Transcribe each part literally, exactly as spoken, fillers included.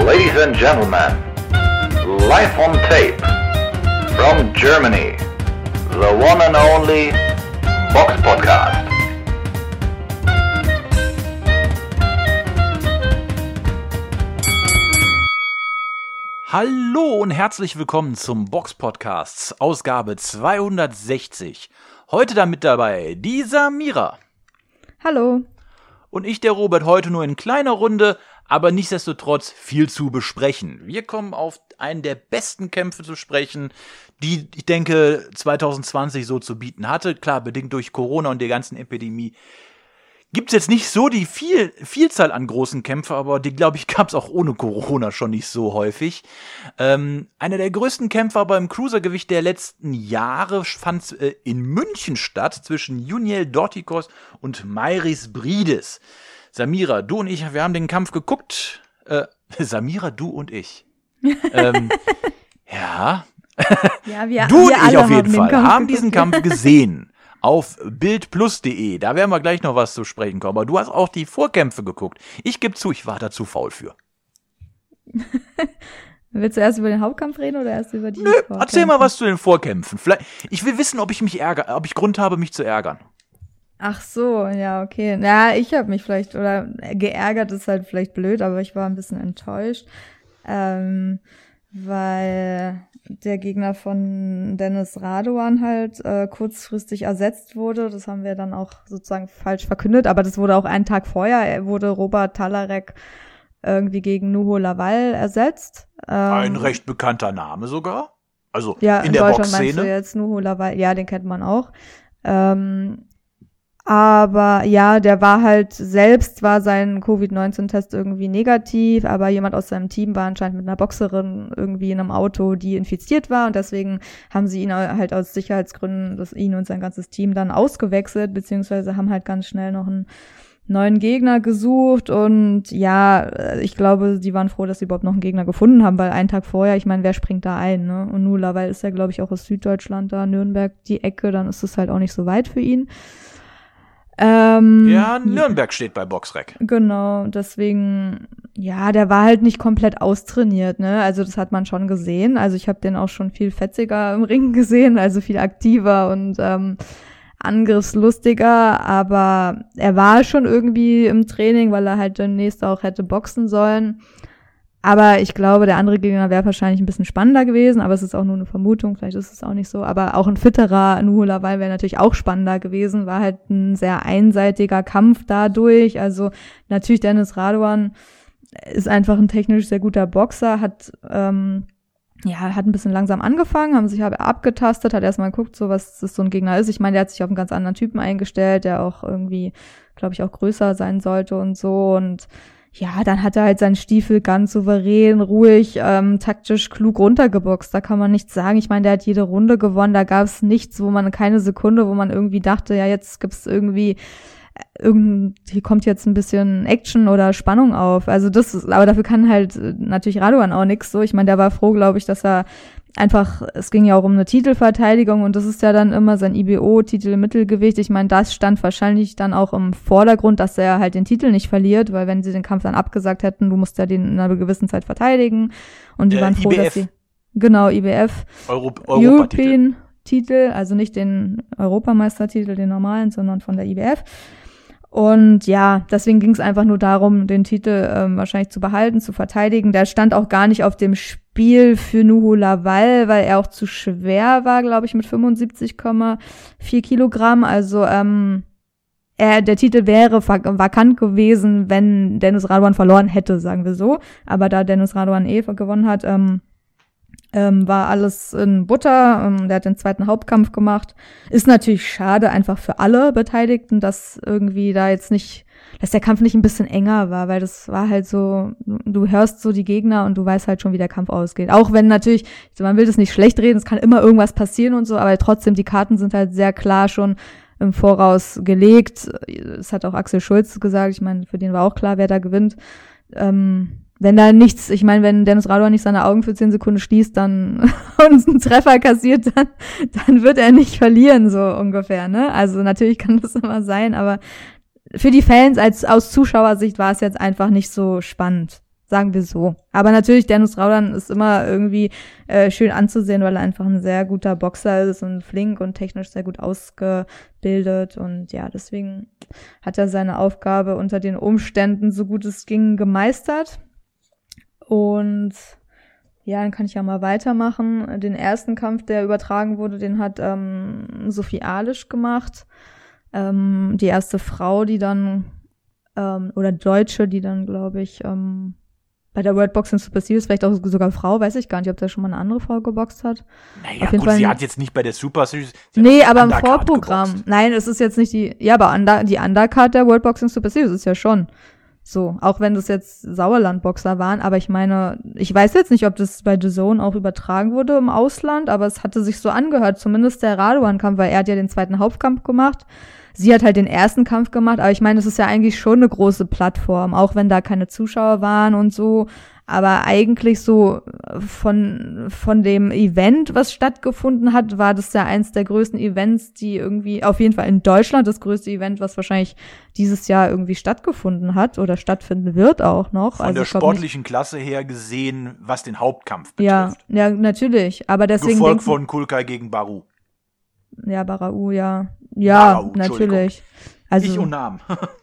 Ladies and gentlemen, live on tape from Germany, the one and only Box Podcast. Hallo und herzlich willkommen zum Box Podcasts, Ausgabe zweihundertsechzig. Heute da mit dabei die Samira. Hallo. Und ich, der Robert, heute nur in kleiner Runde, aber nichtsdestotrotz viel zu besprechen. Wir kommen auf einen der besten Kämpfe zu sprechen, die, ich denke, zwanzig zwanzig so zu bieten hatte. Klar, bedingt durch Corona und der ganzen Epidemie gibt es jetzt nicht so die viel, Vielzahl an großen Kämpfen, aber die, glaube ich, gab es auch ohne Corona schon nicht so häufig. Ähm, einer der größten Kämpfe aber im Cruisergewicht der letzten Jahre fand äh, in München statt, zwischen Juniel Dorticos und Mairis Briedis. Samira, du und ich, wir haben den Kampf geguckt. Äh, Samira, du und ich. ähm, ja. ja wir, du wir und ich auf jeden haben Fall Kampf haben geguckt. diesen Kampf gesehen. Auf bild plus punkt de. Da werden wir gleich noch was zu sprechen kommen. Aber du hast auch die Vorkämpfe geguckt. Ich gebe zu, ich war da zu faul für. Willst du erst über den Hauptkampf reden oder erst über die Nö, Vorkämpfe? erzähl mal was zu den Vorkämpfen. Vielleicht, ich will wissen, ob ich mich ärgere, ob ich Grund habe, mich zu ärgern. Ach so, ja, okay. Ja, ich habe mich vielleicht, oder geärgert ist halt vielleicht blöd, aber ich war ein bisschen enttäuscht, ähm, weil der Gegner von Denis Raduan halt äh, kurzfristig ersetzt wurde. Das haben wir dann auch sozusagen falsch verkündet, aber das wurde auch einen Tag vorher, wurde Robert Talarek irgendwie gegen Nuho Laval ersetzt. Ähm, Ein recht bekannter Name sogar. Also ja, in, in der Deutschland meinst du Boxszene. jetzt Nuho Laval, ja, den kennt man auch. Ähm, aber ja, der war halt, selbst war sein Covid neunzehn Test irgendwie negativ, aber jemand aus seinem Team war anscheinend mit einer Boxerin irgendwie in einem Auto, die infiziert war, und deswegen haben sie ihn halt aus Sicherheitsgründen, das ihn und sein ganzes Team dann ausgewechselt, beziehungsweise haben halt ganz schnell noch einen neuen Gegner gesucht. Und ja, ich glaube, die waren froh, dass sie überhaupt noch einen Gegner gefunden haben, weil einen Tag vorher, ich meine, wer springt da ein, ne? Und Nuho Laval ist ja, glaube ich, auch aus Süddeutschland da, Nürnberg, die Ecke, dann ist es halt auch nicht so weit für ihn. Ähm, Ja, Nürnberg steht bei Boxrec. Genau, deswegen, ja, der war halt nicht komplett austrainiert, ne? Also das hat man schon gesehen. Also ich habe den auch schon viel fetziger im Ring gesehen, also viel aktiver und ähm, angriffslustiger, aber er war schon irgendwie im Training, weil er halt demnächst auch hätte boxen sollen. Aber ich glaube, der andere Gegner wäre wahrscheinlich ein bisschen spannender gewesen, aber es ist auch nur eine Vermutung, vielleicht ist es auch nicht so. Aber auch ein fitterer Nuho Laval wäre natürlich auch spannender gewesen, war halt ein sehr einseitiger Kampf dadurch. Also natürlich Denis Raduan ist einfach ein technisch sehr guter Boxer, hat ähm, ja hat ein bisschen langsam angefangen, haben sich aber abgetastet, hat erstmal geguckt, so was das so ein Gegner ist. Ich meine, der hat sich auf einen ganz anderen Typen eingestellt, der auch irgendwie, glaube ich, auch größer sein sollte und so. Und ja, dann hat er halt seinen Stiefel ganz souverän, ruhig, ähm, taktisch klug runtergeboxt. Da kann man nichts sagen. Ich meine, der hat jede Runde gewonnen. Da gab es nichts, wo man, keine Sekunde, wo man irgendwie dachte, ja, jetzt gibt's irgendwie, irgend, hier kommt jetzt ein bisschen Action oder Spannung auf. Also das ist, aber dafür kann halt natürlich Raduan auch nichts so. Ich meine, der war froh, glaube ich, dass er einfach, es ging ja auch um eine Titelverteidigung, und das ist ja dann immer sein I B O-Titel im Mittelgewicht. Ich meine, das stand wahrscheinlich dann auch im Vordergrund, dass er halt den Titel nicht verliert, weil wenn sie den Kampf dann abgesagt hätten, du musst ja den in einer gewissen Zeit verteidigen, und die Äh, waren froh, I B F. dass sie, genau, I B F, Euro, Europatitel. European-Titel, also nicht den Europameistertitel, den normalen, sondern von der I B F. Und ja, deswegen ging es einfach nur darum, den Titel ähm, wahrscheinlich zu behalten, zu verteidigen. Der stand auch gar nicht auf dem Spiel für Nuho Laval, weil er auch zu schwer war, glaube ich, mit fünfundsiebzig Komma vier Kilogramm. Also ähm, er, der Titel wäre vakant gewesen, wenn Denis Raduan verloren hätte, sagen wir so. Aber da Denis Raduan eh gewonnen hat, ähm, Ähm, war alles in Butter, ähm, der hat den zweiten Hauptkampf gemacht. Ist natürlich schade einfach für alle Beteiligten, dass irgendwie da jetzt nicht, dass der Kampf nicht ein bisschen enger war, weil das war halt so, du hörst so die Gegner und du weißt halt schon, wie der Kampf ausgeht. Auch wenn natürlich, man will das nicht schlecht reden, es kann immer irgendwas passieren und so, aber trotzdem, die Karten sind halt sehr klar schon im Voraus gelegt. Es hat auch Axel Schulz gesagt, ich meine, für den war auch klar, wer da gewinnt. Ähm, Wenn da nichts, ich meine, wenn Denis Raduan nicht seine Augen für zehn Sekunden schließt, dann und einen Treffer kassiert, dann, dann wird er nicht verlieren, so ungefähr, ne? Also natürlich kann das immer sein, aber für die Fans als aus Zuschauersicht war es jetzt einfach nicht so spannend. Sagen wir so. Aber natürlich, Dennis Raudan ist immer irgendwie äh, schön anzusehen, weil er einfach ein sehr guter Boxer ist und flink und technisch sehr gut ausgebildet. Und ja, deswegen hat er seine Aufgabe unter den Umständen, so gut es ging, gemeistert. Und ja, dann kann ich ja mal weitermachen. Den ersten Kampf, der übertragen wurde, den hat ähm, Sophie Alisch gemacht. Ähm, die erste Frau, die dann, ähm, oder Deutsche, die dann, glaube ich, ähm, bei der World Boxing Super Series, vielleicht auch sogar Frau, weiß ich gar nicht, ob da schon mal eine andere Frau geboxt hat. Naja, Auf jeden gut, Fall sie hat jetzt nicht bei der Super Series. Nee, aber im Vorprogramm. Geboxt. Nein, es ist jetzt nicht die, ja, aber under, die Undercard der World Boxing Super Series ist ja schon so. Auch wenn das jetzt Sauerland-Boxer waren, aber ich meine, ich weiß jetzt nicht, ob das bei The Zone auch übertragen wurde im Ausland, aber es hatte sich so angehört, zumindest der Raduan-Kampf, weil er hat ja den zweiten Hauptkampf gemacht. Sie hat halt den ersten Kampf gemacht, aber ich meine, das ist ja eigentlich schon eine große Plattform, auch wenn da keine Zuschauer waren und so. Aber eigentlich so von von dem Event, was stattgefunden hat, war das ja eins der größten Events, die irgendwie, auf jeden Fall in Deutschland, das größte Event, was wahrscheinlich dieses Jahr irgendwie stattgefunden hat oder stattfinden wird auch noch. Von also der sportlichen nicht, Klasse her gesehen, was den Hauptkampf betrifft. Ja, ja, natürlich. Aber deswegen Gefolgt von Kulkai gegen Baru. Ja, Barau, ja. Ja, Barau, natürlich. Also, ich und Namen.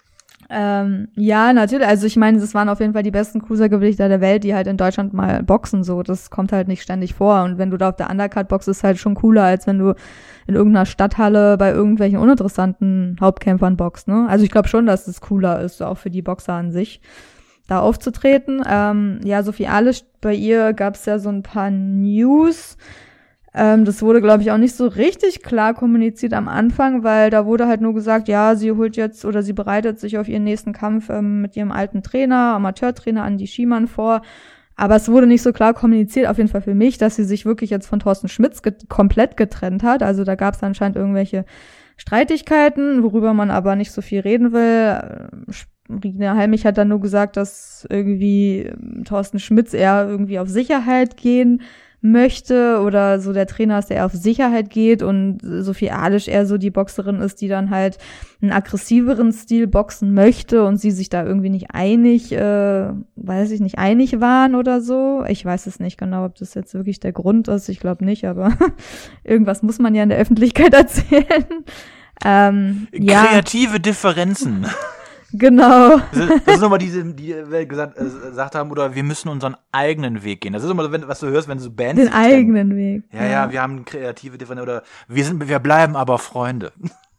ähm, ja, natürlich. Also ich meine, das waren auf jeden Fall die besten Cruisergewichter der Welt, die halt in Deutschland mal boxen. So, das kommt halt nicht ständig vor. Und wenn du da auf der Undercard boxst, ist halt schon cooler, als wenn du in irgendeiner Stadthalle bei irgendwelchen uninteressanten Hauptkämpfern boxst. Ne? Also ich glaube schon, dass es cooler ist, auch für die Boxer an sich, da aufzutreten. Ähm, ja, Sophie Alisch, bei ihr gab es ja so ein paar News. Ähm, das wurde, glaube ich, auch nicht so richtig klar kommuniziert am Anfang, weil da wurde halt nur gesagt, ja, sie holt jetzt oder sie bereitet sich auf ihren nächsten Kampf ähm, mit ihrem alten Trainer, Amateurtrainer Andi Schiemann vor. Aber es wurde nicht so klar kommuniziert, auf jeden Fall für mich, dass sie sich wirklich jetzt von Thorsten Schmitz get- komplett getrennt hat. Also da gab es anscheinend irgendwelche Streitigkeiten, worüber man aber nicht so viel reden will. Regina Halmich hat dann nur gesagt, dass irgendwie Thorsten Schmitz eher irgendwie auf Sicherheit gehen möchte oder so der Trainer ist, der eher auf Sicherheit geht und Sophie Alisch eher so die Boxerin ist, die dann halt einen aggressiveren Stil boxen möchte und sie sich da irgendwie nicht einig, äh, weiß ich nicht, einig waren oder so. Ich weiß es nicht genau, ob das jetzt wirklich der Grund ist. Ich glaube nicht, aber irgendwas muss man ja in der Öffentlichkeit erzählen. Ähm, Kreative ja. Differenzen. Genau. Das ist nochmal diese, die wir gesagt, äh, gesagt haben, oder wir müssen unseren eigenen Weg gehen. Das ist immer, wenn, was du hörst, wenn so Bands. Den eigenen kennen. Weg. Ja, ja, ja, wir haben kreative Differenzen oder wir sind, wir bleiben aber Freunde.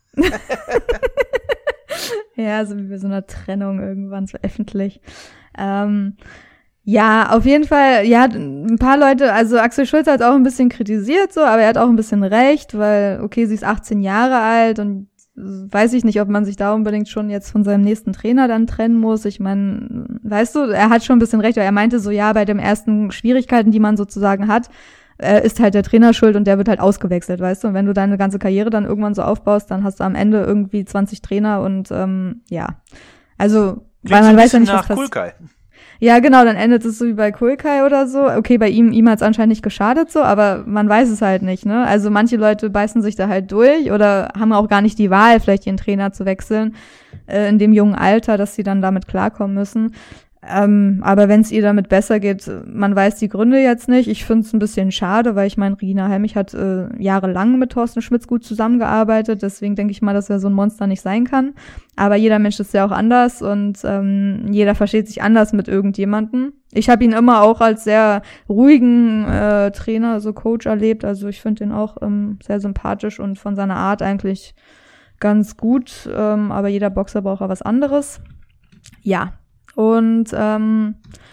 Ja, so wie bei so einer Trennung irgendwann so öffentlich. Ähm, ja, auf jeden Fall, ja, ein paar Leute, also Axel Schulz hat auch ein bisschen kritisiert so, aber er hat auch ein bisschen recht, weil, okay, sie ist achtzehn Jahre alt und weiß ich nicht, ob man sich da unbedingt schon jetzt von seinem nächsten Trainer dann trennen muss. Ich meine, weißt du, er hat schon ein bisschen recht, weil er meinte so, ja, bei den ersten Schwierigkeiten, die man sozusagen hat, äh, ist halt der Trainer schuld und der wird halt ausgewechselt, weißt du. Und wenn du deine ganze Karriere dann irgendwann so aufbaust, dann hast du am Ende irgendwie zwanzig Trainer und ähm, ja, also, Klingt weil man so weiß ja nicht, nach was Kulkai. Ja, genau, dann endet es so wie bei Kulkai oder so. Okay, bei ihm, ihm hat es anscheinend nicht geschadet so, aber man weiß es halt nicht, ne? Also manche Leute beißen sich da halt durch oder haben auch gar nicht die Wahl, vielleicht ihren Trainer zu wechseln äh, in dem jungen Alter, dass sie dann damit klarkommen müssen. Ähm, aber wenn es ihr damit besser geht, man weiß die Gründe jetzt nicht. Ich finde es ein bisschen schade, weil ich meine, Regina Halmich hat äh, jahrelang mit Thorsten Schmitz gut zusammengearbeitet. Deswegen denke ich mal, dass er so ein Monster nicht sein kann. Aber jeder Mensch ist ja auch anders und ähm, jeder versteht sich anders mit irgendjemandem. Ich habe ihn immer auch als sehr ruhigen äh, Trainer, so Coach erlebt. Also ich finde ihn auch ähm, sehr sympathisch und von seiner Art eigentlich ganz gut. Ähm, aber jeder Boxer braucht auch was anderes. Ja. Und ähm,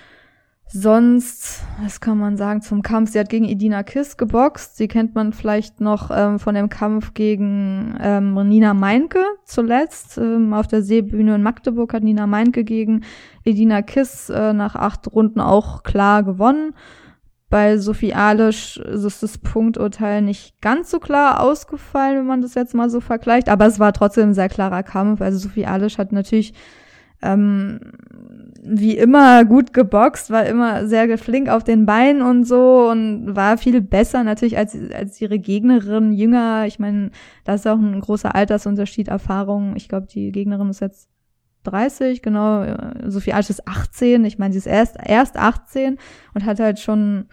sonst, was kann man sagen zum Kampf? Sie hat gegen Edina Kiss geboxt. Sie kennt man vielleicht noch ähm, von dem Kampf gegen ähm, Nina Meinke zuletzt. Ähm, auf der Seebühne in Magdeburg hat Nina Meinke gegen Edina Kiss äh, nach acht Runden auch klar gewonnen. Bei Sophie Alisch ist das Punkturteil nicht ganz so klar ausgefallen, wenn man das jetzt mal so vergleicht. Aber es war trotzdem ein sehr klarer Kampf. Also Sophie Alisch hat natürlich Ähm, wie immer gut geboxt, war immer sehr flink auf den Beinen und so und war viel besser natürlich als als ihre Gegnerin, jünger. Ich meine, da ist auch ein großer Altersunterschied, Erfahrung. Ich glaube, die Gegnerin ist jetzt dreißig, genau. Sophie Alsch ist achtzehn. Ich meine, sie ist erst, erst achtzehn und hat halt schon,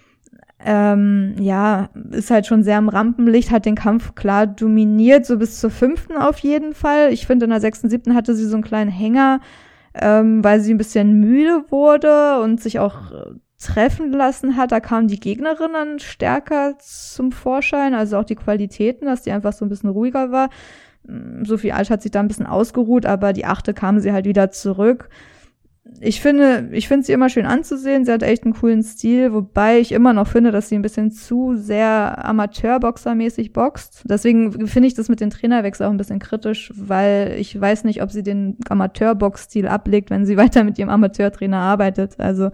ähm, ja, ist halt schon sehr im Rampenlicht, hat den Kampf klar dominiert, so bis zur fünften auf jeden Fall. Ich finde, in der sechsten, siebten hatte sie so einen kleinen Hänger, ähm, weil sie ein bisschen müde wurde und sich auch äh, treffen lassen hat. Da kamen die Gegnerinnen stärker zum Vorschein, also auch die Qualitäten, dass die einfach so ein bisschen ruhiger war. Sophie Alsch hat sich da ein bisschen ausgeruht, aber die achte kam sie halt wieder zurück. Ich finde, ich finde sie immer schön anzusehen. Sie hat echt einen coolen Stil, wobei ich immer noch finde, dass sie ein bisschen zu sehr Amateurboxermäßig boxt. Deswegen finde ich das mit den Trainerwechseln auch ein bisschen kritisch, weil ich weiß nicht, ob sie den Amateurbox-Stil ablegt, wenn sie weiter mit ihrem Amateurtrainer arbeitet. Also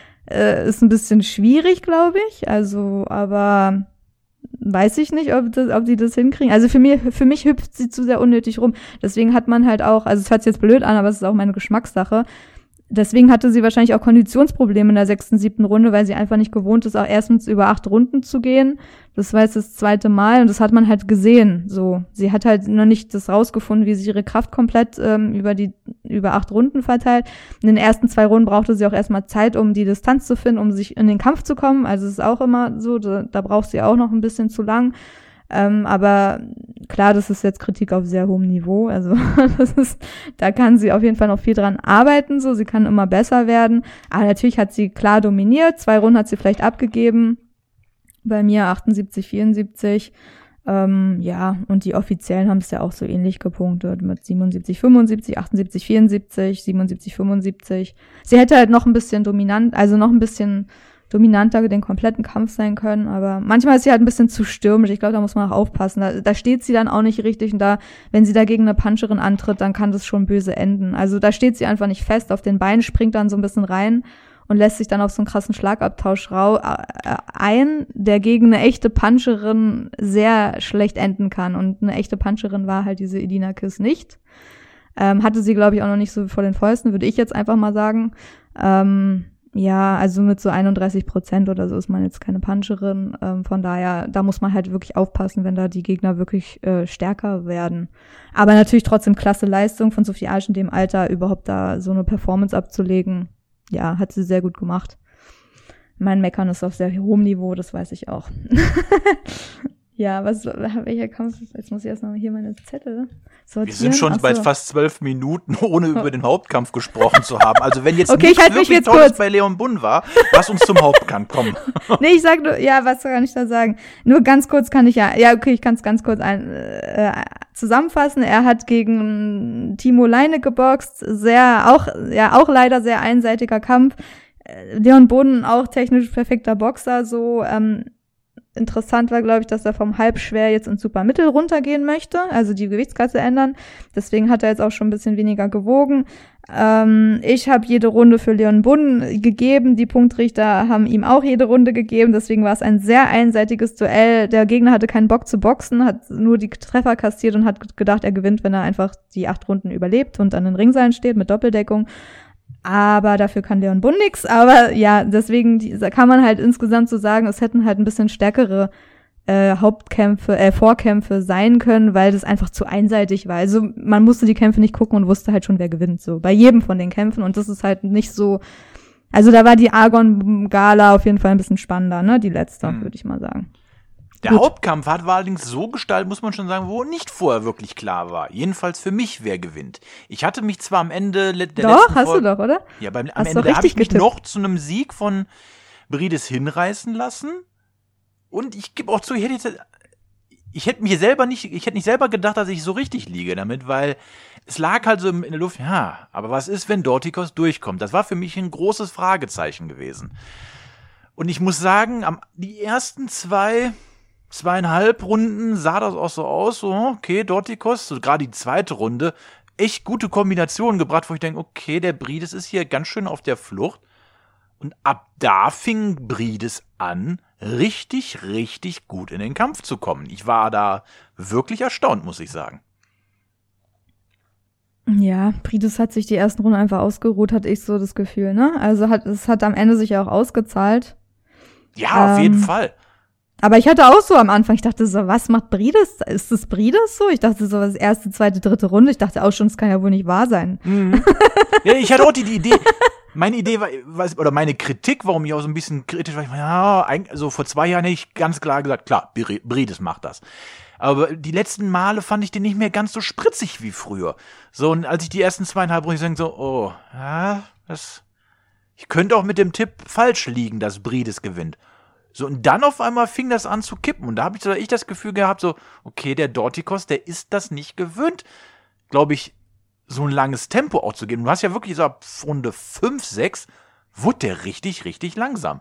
äh, ist ein bisschen schwierig, glaube ich. Also, aber weiß ich nicht, ob, das, ob die das hinkriegen. Also für mich, für mich hüpft sie zu sehr unnötig rum. Deswegen hat man halt auch, also es hört sich jetzt blöd an, aber es ist auch meine Geschmackssache. Deswegen hatte sie wahrscheinlich auch Konditionsprobleme in der sechsten, siebten Runde, weil sie einfach nicht gewohnt ist, auch erstens über acht Runden zu gehen. Das war jetzt das zweite Mal und das hat man halt gesehen. So, sie hat halt noch nicht das rausgefunden, wie sich ihre Kraft komplett ähm, über die über acht Runden verteilt. In den ersten zwei Runden brauchte sie auch erstmal Zeit, um die Distanz zu finden, um sich in den Kampf zu kommen. Also es ist auch immer so, da, da braucht sie auch noch ein bisschen zu lang. Ähm, aber klar, das ist jetzt Kritik auf sehr hohem Niveau. Also das ist, da kann sie auf jeden Fall noch viel dran arbeiten. So, sie kann immer besser werden. Aber natürlich hat sie klar dominiert. Zwei Runden hat sie vielleicht abgegeben. Bei mir achtundsiebzig, vierundsiebzig. Ähm, ja, und die Offiziellen haben es ja auch so ähnlich gepunktet mit siebenundsiebzig, fünfundsiebzig, achtundsiebzig, vierundsiebzig, siebenundsiebzig, fünfundsiebzig. Sie hätte halt noch ein bisschen dominant, also noch ein bisschen dominanter den kompletten Kampf sein können, aber manchmal ist sie halt ein bisschen zu stürmisch. Ich glaube, da muss man auch aufpassen. Da, da steht sie dann auch nicht richtig und da, wenn sie dagegen eine Puncherin antritt, dann kann das schon böse enden. Also da steht sie einfach nicht fest auf den Beinen, springt dann so ein bisschen rein und lässt sich dann auf so einen krassen Schlagabtausch rau, äh, ein, der gegen eine echte Puncherin sehr schlecht enden kann. Und eine echte Puncherin war halt diese Elina Kiss nicht. Ähm, hatte sie, glaube ich, auch noch nicht so vor den Fäusten, würde ich jetzt einfach mal sagen. Ähm, Ja, also mit so einunddreißig Prozent oder so ist man jetzt keine Puncherin. Ähm, von daher, da muss man halt wirklich aufpassen, wenn da die Gegner wirklich äh, stärker werden. Aber natürlich trotzdem klasse Leistung von Sophie Alsch in dem Alter, überhaupt da so eine Performance abzulegen. Ja, hat sie sehr gut gemacht. Mein Meckern ist auf sehr hohem Niveau, das weiß ich auch. Ja, was, welcher Kampf? Jetzt muss ich erst noch mal hier meine Zettel sortieren. Wir sind schon Ach so. bei fast zwölf Minuten, ohne über den Hauptkampf gesprochen zu haben. Also wenn jetzt Okay, nichts ich halte mich wirklich jetzt Tolles kurz. bei Leon Bunn war, lass uns zum Hauptkampf kommen. Nee, ich sag nur, ja, was kann ich da sagen? Nur ganz kurz kann ich ja, ja, okay, ich kann es ganz kurz ein, äh, zusammenfassen. Er hat gegen Timo Leine geboxt, sehr, auch, ja, auch leider sehr einseitiger Kampf. Leon Bunn, auch technisch perfekter Boxer, so, ähm, interessant war, glaube ich, dass er vom Halbschwer jetzt ins Supermittel runtergehen möchte, also die Gewichtsklasse ändern. Deswegen hat er jetzt auch schon ein bisschen weniger gewogen. Ähm, ich habe jede Runde für Leon Bunn gegeben. Die Punktrichter haben ihm auch jede Runde gegeben. Deswegen war es ein sehr einseitiges Duell. Der Gegner hatte keinen Bock zu boxen, hat nur die Treffer kassiert und hat gedacht, er gewinnt, wenn er einfach die acht Runden überlebt und an den Ringseilen steht mit Doppeldeckung. Aber dafür kann Leon Bunn nix. Aber ja, deswegen die, kann man halt insgesamt so sagen, es hätten halt ein bisschen stärkere äh, Hauptkämpfe, äh, Vorkämpfe sein können, weil das einfach zu einseitig war. Also man musste die Kämpfe nicht gucken und wusste halt schon, wer gewinnt. So bei jedem von den Kämpfen. Und das ist halt nicht so. Also da war die Argon-Gala auf jeden Fall ein bisschen spannender, ne? Die letzte, hm. würde ich mal sagen. Der Gut. Hauptkampf hat, war allerdings so gestaltet, muss man schon sagen, wo nicht vorher wirklich klar war. Jedenfalls für mich, wer gewinnt. Ich hatte mich zwar am Ende der doch, letzten hast Folge, du doch, oder? Ja, beim, am hast Ende habe ich mich getippt. noch zu einem Sieg von Brides hinreißen lassen. Und ich gebe auch zu, ich hätte jetzt, ich hätte mir selber nicht, ich hätte nicht selber gedacht, dass ich so richtig liege damit, weil es lag halt so in der Luft, ja, aber was ist, wenn Dorticos durchkommt? Das war für mich ein großes Fragezeichen gewesen. Und ich muss sagen, am, die ersten zwei Zweieinhalb Runden sah das auch so aus, so, okay, Dorticos, so gerade die zweite Runde, echt gute Kombinationen gebracht, wo ich denke, okay, der Brides ist hier ganz schön auf der Flucht. Und ab da fing Brides an, richtig, richtig gut in den Kampf zu kommen. Ich war da wirklich erstaunt, muss ich sagen. Ja, Brides hat sich die ersten Runden einfach ausgeruht, hatte ich so das Gefühl, ne? Also hat es hat am Ende sich ja auch ausgezahlt. Ja, auf ähm, jeden Fall. Aber ich hatte auch so am Anfang, ich dachte so, was macht Brides? Ist das Brides so? Ich dachte so, das erste, zweite, dritte Runde. Ich dachte auch schon, das kann ja wohl nicht wahr sein. Mhm. Ja, ich hatte auch die, die Idee, meine Idee war, oder meine Kritik, warum ich auch so ein bisschen kritisch war, ich war, ja, eigentlich, also vor zwei Jahren hätte ich ganz klar gesagt, klar, Brides macht das. Aber die letzten Male fand ich den nicht mehr ganz so spritzig wie früher. So, und als ich die ersten zweieinhalb Runden denke, so, oh, ja, das, ich könnte auch mit dem Tipp falsch liegen, dass Brides gewinnt. So, und dann auf einmal fing das an zu kippen. Und da habe ich, so, ich das Gefühl gehabt, so, okay, der Dorticos, der ist das nicht gewöhnt, glaube ich, so ein langes Tempo auch zu gehen. Du hast ja wirklich so ab Runde fünf, sechs, wurde der richtig, richtig langsam.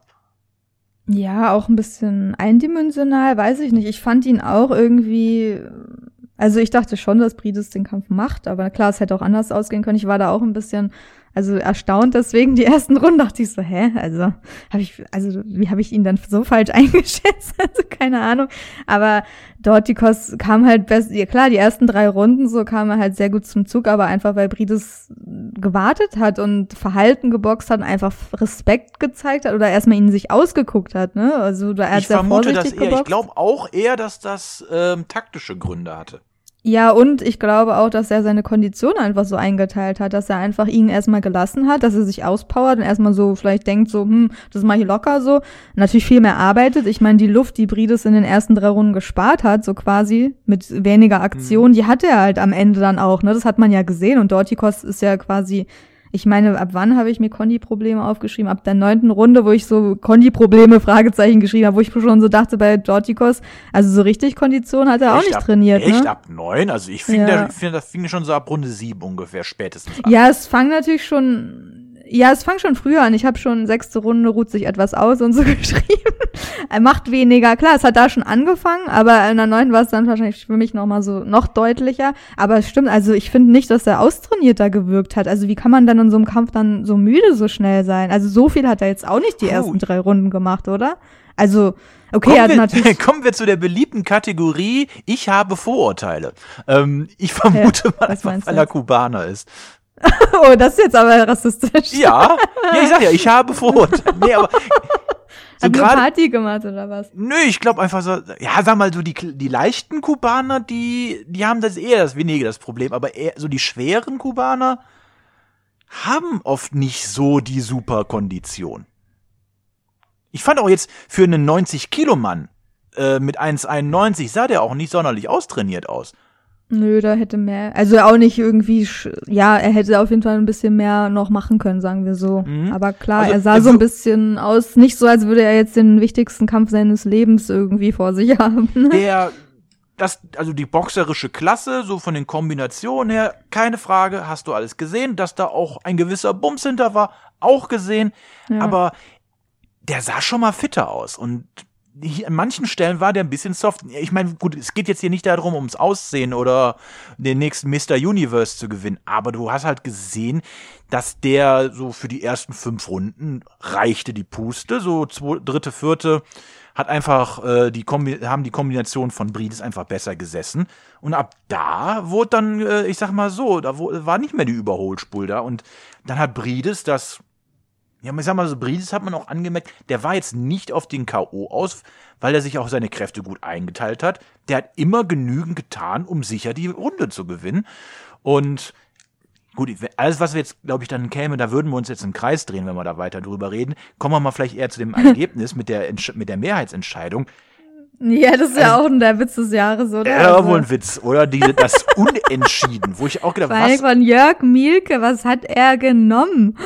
Ja, auch ein bisschen eindimensional, weiß ich nicht. Ich fand ihn auch irgendwie, also ich dachte schon, dass Brides den Kampf macht, aber klar, es hätte auch anders ausgehen können. Ich war da auch ein bisschen, also erstaunt deswegen die ersten Runden, dachte ich so, hä, also habe ich, also wie habe ich ihn dann so falsch eingeschätzt? Also keine Ahnung. Aber Dorticos kam halt best, ja klar, die ersten drei Runden so kam er halt sehr gut zum Zug, aber einfach weil Brides gewartet hat und Verhalten geboxt hat und einfach Respekt gezeigt hat oder erstmal ihn sich ausgeguckt hat, ne? Also da er hat ich sehr vermute vorsichtig das eher. geboxt. Ich glaube auch eher, dass das ähm, taktische Gründe hatte. Ja, und ich glaube auch, dass er seine Kondition einfach so eingeteilt hat, dass er einfach ihn erstmal gelassen hat, dass er sich auspowert und erstmal so vielleicht denkt so, hm, das mache ich locker so. Natürlich viel mehr arbeitet. Ich meine, die Luft, die Brides in den ersten drei Runden gespart hat, so quasi mit weniger Aktion, mhm. die hatte er halt am Ende dann auch, ne? Das hat man ja gesehen und Dorticos ist ja quasi, ich meine, ab wann habe ich mir Kondi-Probleme aufgeschrieben? Ab der neunten Runde, wo ich so Kondi-Probleme, Fragezeichen geschrieben habe, wo ich schon so dachte bei Dorticos, also so richtig Kondition hat er echt auch nicht ab, trainiert. Echt ne? ab neun? Also ich finde, ja. da, find, das fing schon so ab Runde sieben ungefähr spätestens an. Ja, es fang natürlich schon, ja, es fang schon früher an. Ich habe schon sechste Runde, ruht sich etwas aus und so geschrieben. Er macht weniger. Klar, es hat da schon angefangen, aber in der neunten war es dann wahrscheinlich für mich noch mal so noch deutlicher. Aber es stimmt, also ich finde nicht, dass er austrainierter gewirkt hat. Also wie kann man dann in so einem Kampf dann so müde so schnell sein? Also so viel hat er jetzt auch nicht die Puh. ersten drei Runden gemacht, oder? Also, okay, kommen er hat wir, natürlich... Kommen wir zu der beliebten Kategorie, ich habe Vorurteile. Ähm, ich vermute Ja, mal was einfach, meinst weil du er jetzt? Kubaner ist. Oh, das ist jetzt aber rassistisch. Ja, ja, ich sag ja, ich habe Vorurteile. Nee, aber so Hat eine gerade, Party gemacht oder was? nö, ich glaube einfach so, ja, sag mal so, die, die leichten Kubaner, die, die haben das eher das weniger das Problem, aber eher so die schweren Kubaner haben oft nicht so die super Kondition. Ich fand auch jetzt für einen neunzig-Kilo-Mann äh, mit eins einundneunzig sah der auch nicht sonderlich austrainiert aus. Nö, da hätte mehr, also auch nicht irgendwie, ja, er hätte auf jeden Fall ein bisschen mehr noch machen können, sagen wir so. Mhm. Aber klar, Also, er sah er so ein wir- bisschen aus, nicht so, als würde er jetzt den wichtigsten Kampf seines Lebens irgendwie vor sich haben. Der, das, also die boxerische Klasse, so von den Kombinationen her, keine Frage, hast du alles gesehen, dass da auch ein gewisser Bums hinter war, auch gesehen, Ja. aber der sah schon mal fitter aus und hier, an manchen Stellen war der ein bisschen soft. Ich meine, gut, es geht jetzt hier nicht darum, ums Aussehen oder den nächsten Mister Universe zu gewinnen, aber du hast halt gesehen, dass der so für die ersten fünf Runden reichte die Puste, so zwei, dritte, vierte hat einfach äh, die Kombi- haben die Kombination von Brides einfach besser gesessen und ab da wurde dann, äh, ich sag mal so, da wo, war nicht mehr die Überholspul da und dann hat Brides das. Ja, ich sag mal so, Brides hat man auch angemerkt, der war jetzt nicht auf den K O aus, weil er sich auch seine Kräfte gut eingeteilt hat. Der hat immer genügend getan, um sicher die Runde zu gewinnen. Und gut, alles, was wir jetzt, glaube ich, dann käme, da würden wir uns jetzt im Kreis drehen, wenn wir da weiter drüber reden. Kommen wir mal vielleicht eher zu dem Ergebnis mit der, Entsch- mit der Mehrheitsentscheidung. Ja, das ist ja Also- auch der Witz des Jahres, oder? Ja, Also, wohl ein Witz, oder? Diese, das Unentschieden, wo ich auch gedacht vor allem was? von Jörg Mielke, was hat er genommen?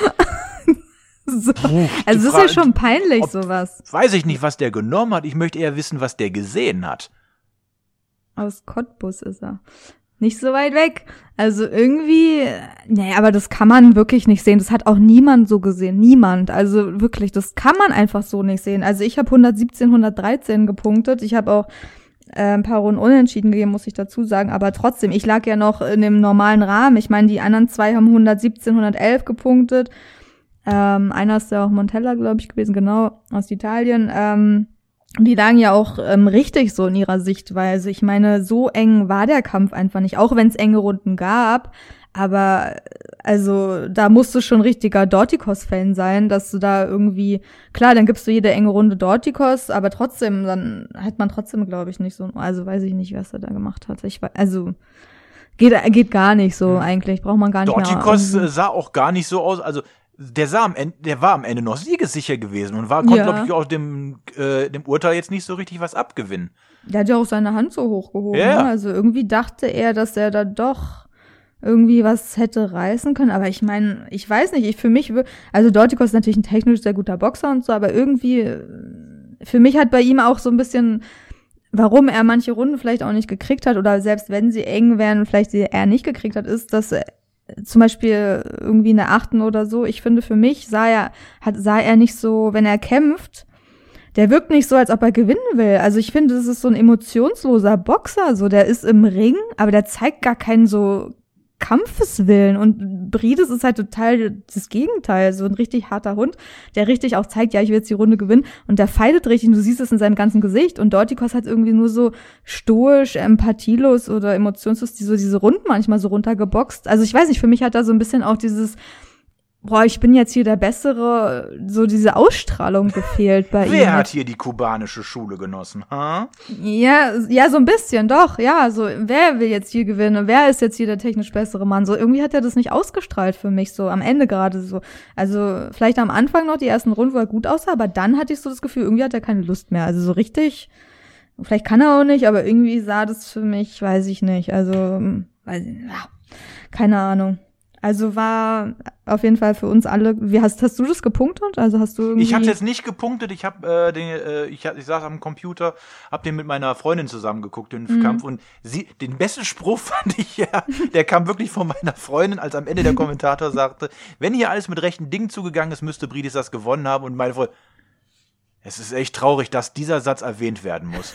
so. Puh, Also die das ist ja Frage- schon peinlich, ob- sowas. Weiß ich nicht, was der genommen hat. Ich möchte eher wissen, was der gesehen hat. Aus Cottbus ist er. Nicht so weit weg. Also irgendwie, nee, aber das kann man wirklich nicht sehen. Das hat auch niemand so gesehen. Niemand. Also wirklich, das kann man einfach so nicht sehen. Also ich habe hundertsiebzehn, hundertdreizehn gepunktet. Ich habe auch äh, ein paar Runden unentschieden gegeben, muss ich dazu sagen. Aber trotzdem, ich lag ja noch in dem normalen Rahmen. Ich meine, die anderen zwei haben hundertsiebzehn, hundertelf gepunktet. Ähm, einer ist ja auch Montella, glaube ich, gewesen, genau, aus Italien. Ähm, die lagen ja auch ähm, richtig so in ihrer Sichtweise. Ich meine, so eng war der Kampf einfach nicht, auch wenn es enge Runden gab. Aber also da musst du schon richtiger Dorticos-Fan sein, dass du da irgendwie, klar, dann gibst du jede enge Runde Dorticos, aber trotzdem, dann hat man trotzdem, glaube ich, nicht so, also weiß ich nicht, was er da gemacht hat. Ich weiß, also geht, geht gar nicht so eigentlich, braucht man gar nicht Dorticos mehr. Dorticos sah auch gar nicht so aus, also der sah am Ende, der war am Ende noch siegessicher gewesen und war, konnte, Ja. glaube ich, auch dem, äh, dem Urteil jetzt nicht so richtig was abgewinnen. Der hat ja auch seine Hand so hochgehoben, Ja. ne? Also irgendwie dachte er, dass er da doch irgendwie was hätte reißen können, aber ich meine, ich weiß nicht, ich für mich, wür- also Dorticos ist natürlich ein technisch sehr guter Boxer und so, aber irgendwie, äh, für mich hat bei ihm auch so ein bisschen, warum er manche Runden vielleicht auch nicht gekriegt hat oder selbst wenn sie eng wären, vielleicht sie er nicht gekriegt hat, ist, dass er zum Beispiel irgendwie in der achten oder so, ich finde für mich sah er, hat, sah er nicht so, wenn er kämpft, der wirkt nicht so, als ob er gewinnen will. Also ich finde, das ist so ein emotionsloser Boxer, so der ist im Ring, aber der zeigt gar keinen so Kampfeswillen und Brides ist halt total das Gegenteil, so ein richtig harter Hund, der richtig auch zeigt, ja, ich will jetzt die Runde gewinnen und der feidet richtig und du siehst es in seinem ganzen Gesicht und Dorticos hat irgendwie nur so stoisch, empathielos oder emotionslos die so diese Runden manchmal so runtergeboxt. Also ich weiß nicht, für mich hat da so ein bisschen auch dieses boah, ich bin jetzt hier der Bessere, so diese Ausstrahlung gefehlt bei ihm. Wer hat hier die kubanische Schule genossen, ha? Ja, ja, so ein bisschen, doch, ja, so, wer will jetzt hier gewinnen? Wer ist jetzt hier der technisch bessere Mann? So, irgendwie hat er das nicht ausgestrahlt für mich, so, am Ende gerade so. Also, vielleicht am Anfang noch die ersten Runden, wo er gut aussah, aber dann hatte ich so das Gefühl, irgendwie hat er keine Lust mehr. Also, so richtig, vielleicht kann er auch nicht, aber irgendwie sah das für mich, weiß ich nicht, also, weiß ich, ja, keine Ahnung. Also war auf jeden Fall für uns alle. Wie hast hast du das gepunktet? Also hast du irgendwie Ich habe jetzt nicht gepunktet. Ich habe äh, den, äh, ich, ich saß am Computer, hab den mit meiner Freundin zusammen geguckt, den Mhm. Kampf und sie, den besten Spruch fand ich ja, der kam wirklich von meiner Freundin, als am Ende der Kommentator sagte, wenn hier alles mit rechten Dingen zugegangen ist, müsste Briedis das gewonnen haben und meine Freundin, es ist echt traurig, dass dieser Satz erwähnt werden muss.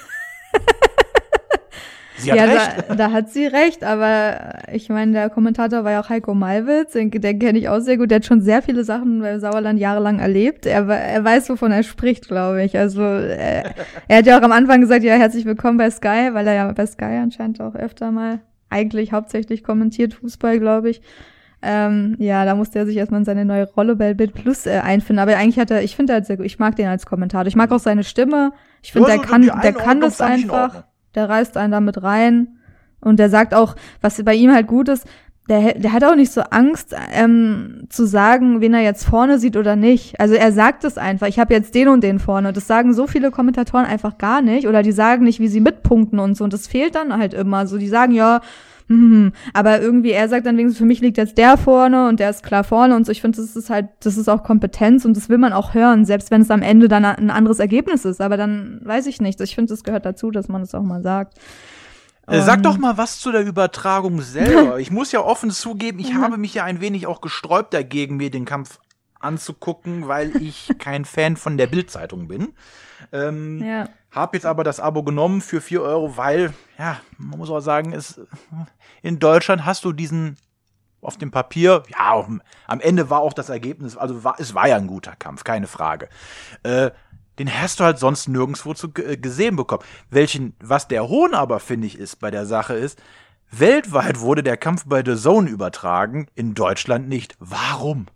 Sie hat ja, recht. Da, da hat sie recht, aber ich meine, der Kommentator war ja auch Heiko Malwitz, den, den kenne ich auch sehr gut, der hat schon sehr viele Sachen bei Sauerland jahrelang erlebt. Er, er weiß, wovon er spricht, glaube ich. Also er, er hat ja auch am Anfang gesagt, ja, herzlich willkommen bei Sky, weil er ja bei Sky anscheinend auch öfter mal eigentlich hauptsächlich kommentiert, Fußball, glaube ich. Ähm, ja, da musste er sich erstmal in seine neue Rolle bei Bild Plus äh, einfinden. Aber eigentlich hat er, ich finde halt sehr gut, ich mag den als Kommentator. Ich mag auch seine Stimme. Ich finde, Ja, der so kann, die der kann Einordnung das fand ich in einfach. Ordnung. Der reißt einen damit rein und der sagt auch, was bei ihm halt gut ist, der, der hat auch nicht so Angst ähm, zu sagen, wen er jetzt vorne sieht oder nicht. Also er sagt es einfach, ich habe jetzt den und den vorne. Das sagen so viele Kommentatoren einfach gar nicht oder die sagen nicht, wie sie mitpunkten und so und das fehlt dann halt immer. So die sagen, ja, hm, aber irgendwie er sagt dann wenigstens, für mich liegt jetzt der vorne und der ist klar vorne und so. Ich finde, das ist halt, das ist auch Kompetenz und das will man auch hören, selbst wenn es am Ende dann ein anderes Ergebnis ist. Aber dann weiß ich nicht. Ich finde, das gehört dazu, dass man das auch mal sagt. Äh, Sag Ähm. doch mal was zu der Übertragung selber. Ich muss ja offen zugeben, ich habe mich ja ein wenig auch gesträubt dagegen, mir den Kampf anzugucken, weil ich kein Fan von der Bild-Zeitung bin. Ähm, Ja. Hab jetzt aber das Abo genommen für vier Euro, weil, ja, man muss auch sagen, es, in Deutschland hast du diesen auf dem Papier, ja, auf, dem- am Ende war auch das Ergebnis, also war, es war ja ein guter Kampf, keine Frage. Äh, den hast du halt sonst nirgendwo zu, äh, gesehen bekommen. Welchen, was der Hohn aber, finde ich, ist bei der Sache ist, weltweit wurde der Kampf bei The Zone übertragen, in Deutschland nicht. Warum?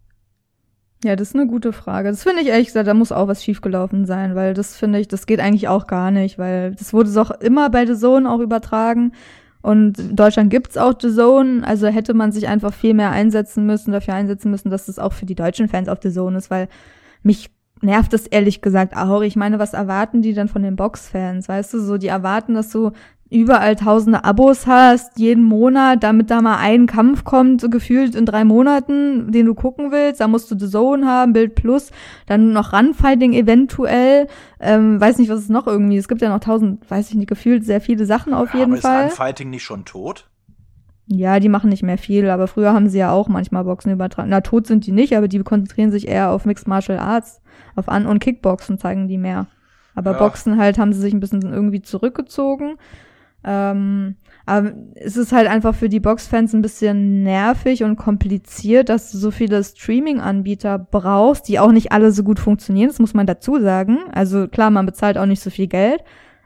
Ja, das ist eine gute Frage. Das finde ich ehrlich gesagt, da muss auch was schiefgelaufen sein, weil das finde ich, das geht eigentlich auch gar nicht, weil das wurde doch immer bei The Zone auch übertragen und in Deutschland gibt's auch The Zone, also hätte man sich einfach viel mehr einsetzen müssen, dafür einsetzen müssen, dass das auch für die deutschen Fans auf The Zone ist, weil mich nervt das ehrlich gesagt auch. Ich meine, was erwarten die dann von den Boxfans, weißt du, so, die erwarten, dass du überall tausende Abos hast, jeden Monat, damit da mal ein Kampf kommt, so gefühlt in drei Monaten, den du gucken willst. Da musst du The Zone haben, Bild Plus, dann noch Runfighting eventuell. Ähm, weiß nicht, was es noch irgendwie, es gibt ja noch tausend, weiß ich nicht, gefühlt sehr viele Sachen auf Ja, jeden aber Fall. ist Unfighting nicht schon tot? Ja, die machen nicht mehr viel, aber früher haben sie ja auch manchmal Boxen übertragen. Na, tot sind die nicht, aber die konzentrieren sich eher auf Mixed Martial Arts, auf An- und Kickboxen zeigen die mehr. Aber Ja. Boxen halt haben sie sich ein bisschen irgendwie zurückgezogen. Ähm, aber es ist halt einfach für die Boxfans ein bisschen nervig und kompliziert, dass du so viele Streaming-Anbieter brauchst, die auch nicht alle so gut funktionieren, das muss man dazu sagen. Also klar, man bezahlt auch nicht so viel Geld,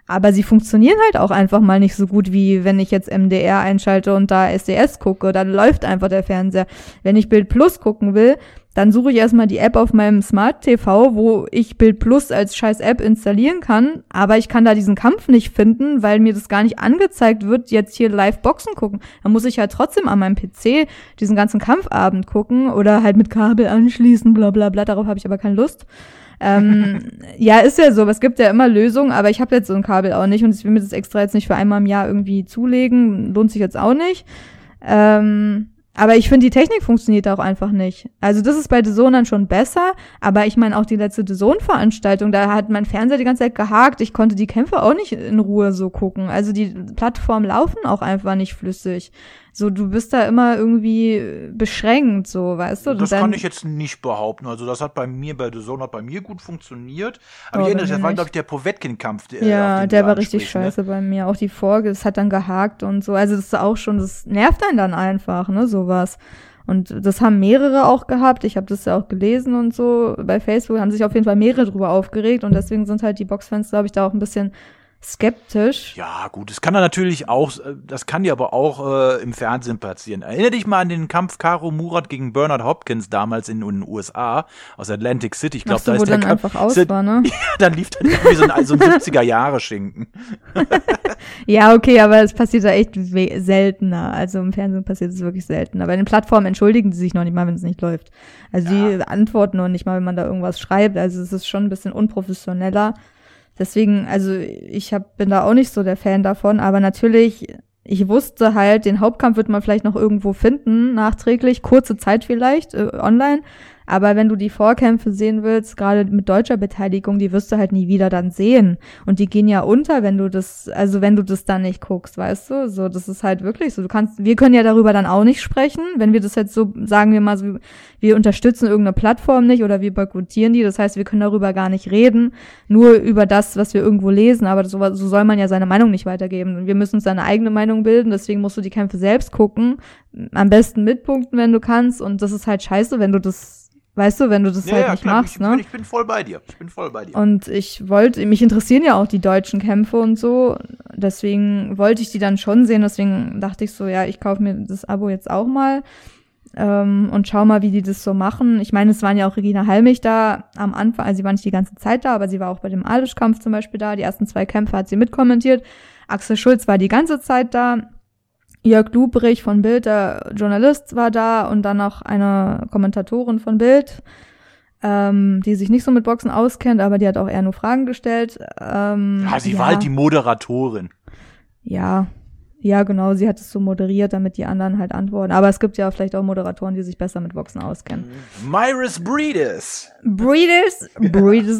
Aber sie funktionieren halt auch einfach mal nicht so gut, wie wenn ich jetzt M D R einschalte und da S D S gucke. Dann läuft einfach der Fernseher. Wenn ich Bild Plus gucken will, dann suche ich erstmal die App auf meinem Smart T V, wo ich Bild Plus als scheiß App installieren kann. Aber ich kann da diesen Kampf nicht finden, weil mir das gar nicht angezeigt wird, jetzt hier live Boxen gucken. Dann muss ich halt trotzdem an meinem P C diesen ganzen Kampfabend gucken oder halt mit Kabel anschließen, bla bla bla. Darauf habe ich aber keine Lust. ähm, ja, ist ja so, aber es gibt ja immer Lösungen, aber ich habe jetzt so ein Kabel auch nicht und ich will mir das extra jetzt nicht für einmal im Jahr irgendwie zulegen, lohnt sich jetzt auch nicht. Ähm, aber ich finde, die Technik funktioniert auch einfach nicht. Also das ist bei D A Z N dann schon besser, aber ich meine auch die letzte D A Z N-Veranstaltung, da hat mein Fernseher die ganze Zeit gehakt, ich konnte die Kämpfe auch nicht in Ruhe so gucken. Also die Plattformen laufen auch einfach nicht flüssig. So, du bist da immer irgendwie beschränkt, so, weißt du? Das dann, kann ich jetzt nicht behaupten. Also das hat bei mir, bei D A Z N hat bei mir gut funktioniert. Aber Oh, ich erinnere, bei das mir war, nicht. glaube ich, der Povetkin-Kampf. Der, Ja, auf den der du war richtig ansprichst, ne? scheiße bei mir. Auch die Folge, es hat dann gehakt und so. Also das ist auch schon, das nervt einen dann einfach, ne, sowas. Und das haben mehrere auch gehabt. Ich habe das ja auch gelesen und so. Bei Facebook haben sich auf jeden Fall mehrere drüber aufgeregt und deswegen sind halt die Boxfans, glaube ich, da auch ein bisschen skeptisch. Ja, gut, es kann dann natürlich auch, das kann dir aber auch äh, im Fernsehen passieren. Erinnere dich mal an den Kampf Karo Murat gegen Bernard Hopkins damals in, in den U S A, aus Atlantic City. Ich glaube, Ach so, da wo ist der dann Kampf, einfach aus ist, war, ne? Ja, dann lief dann irgendwie so ein, so ein siebziger-Jahre-Schinken. Ja, okay, aber es passiert da echt we- seltener. Also im Fernsehen passiert es wirklich seltener. Bei den Plattformen entschuldigen die sich noch nicht mal, wenn es nicht läuft. Also Ja. die antworten noch nicht mal, wenn man da irgendwas schreibt. Also es ist schon ein bisschen unprofessioneller. Deswegen, also ich hab, bin da auch nicht so der Fan davon, aber natürlich, ich wusste halt, den Hauptkampf wird man vielleicht noch irgendwo finden, nachträglich, kurze Zeit vielleicht, äh, online. Aber wenn du die Vorkämpfe sehen willst, gerade mit deutscher Beteiligung, die wirst du halt nie wieder dann sehen. Und die gehen ja unter, wenn du das, also wenn du das dann nicht guckst, weißt du? So, das ist halt wirklich so. Du kannst, wir können ja darüber dann auch nicht sprechen, wenn wir das jetzt so, sagen wir mal so, wir unterstützen irgendeine Plattform nicht oder wir boykottieren die. Das heißt, wir können darüber gar nicht reden, nur über das, was wir irgendwo lesen. Aber so, so soll man ja seine Meinung nicht weitergeben. Wir müssen uns seine eigene Meinung bilden, deswegen musst du die Kämpfe selbst gucken. Am besten mitpunkten, wenn du kannst. Und das ist halt scheiße, wenn du das Weißt du, wenn du das Ja, halt ja, nicht klar, machst, ich, ne? bin, ich bin voll bei dir. Ich bin voll bei dir. Und ich wollte, mich interessieren ja auch die deutschen Kämpfe und so. Deswegen wollte ich die dann schon sehen. Deswegen dachte ich so, ja, ich kaufe mir das Abo jetzt auch mal ähm, und schau mal, wie die das so machen. Ich meine, es waren ja auch Regina Halmich da am Anfang. Also sie war nicht die ganze Zeit da, aber sie war auch bei dem Alish-Kampf zum Beispiel da. Die ersten zwei Kämpfe hat sie mitkommentiert. Axel Schulz war die ganze Zeit da. Jörg Lubrich von Bild, der Journalist, war da und dann noch eine Kommentatorin von Bild, ähm, die sich nicht so mit Boxen auskennt, aber die hat auch eher nur Fragen gestellt. Ähm, ja, sie ja, war halt die Moderatorin. Ja, ja, genau, sie hat es so moderiert, damit die anderen halt antworten. Aber es gibt ja vielleicht auch Moderatoren, die sich besser mit Boxen auskennen. Myris Breedis. Breeders? Breeders.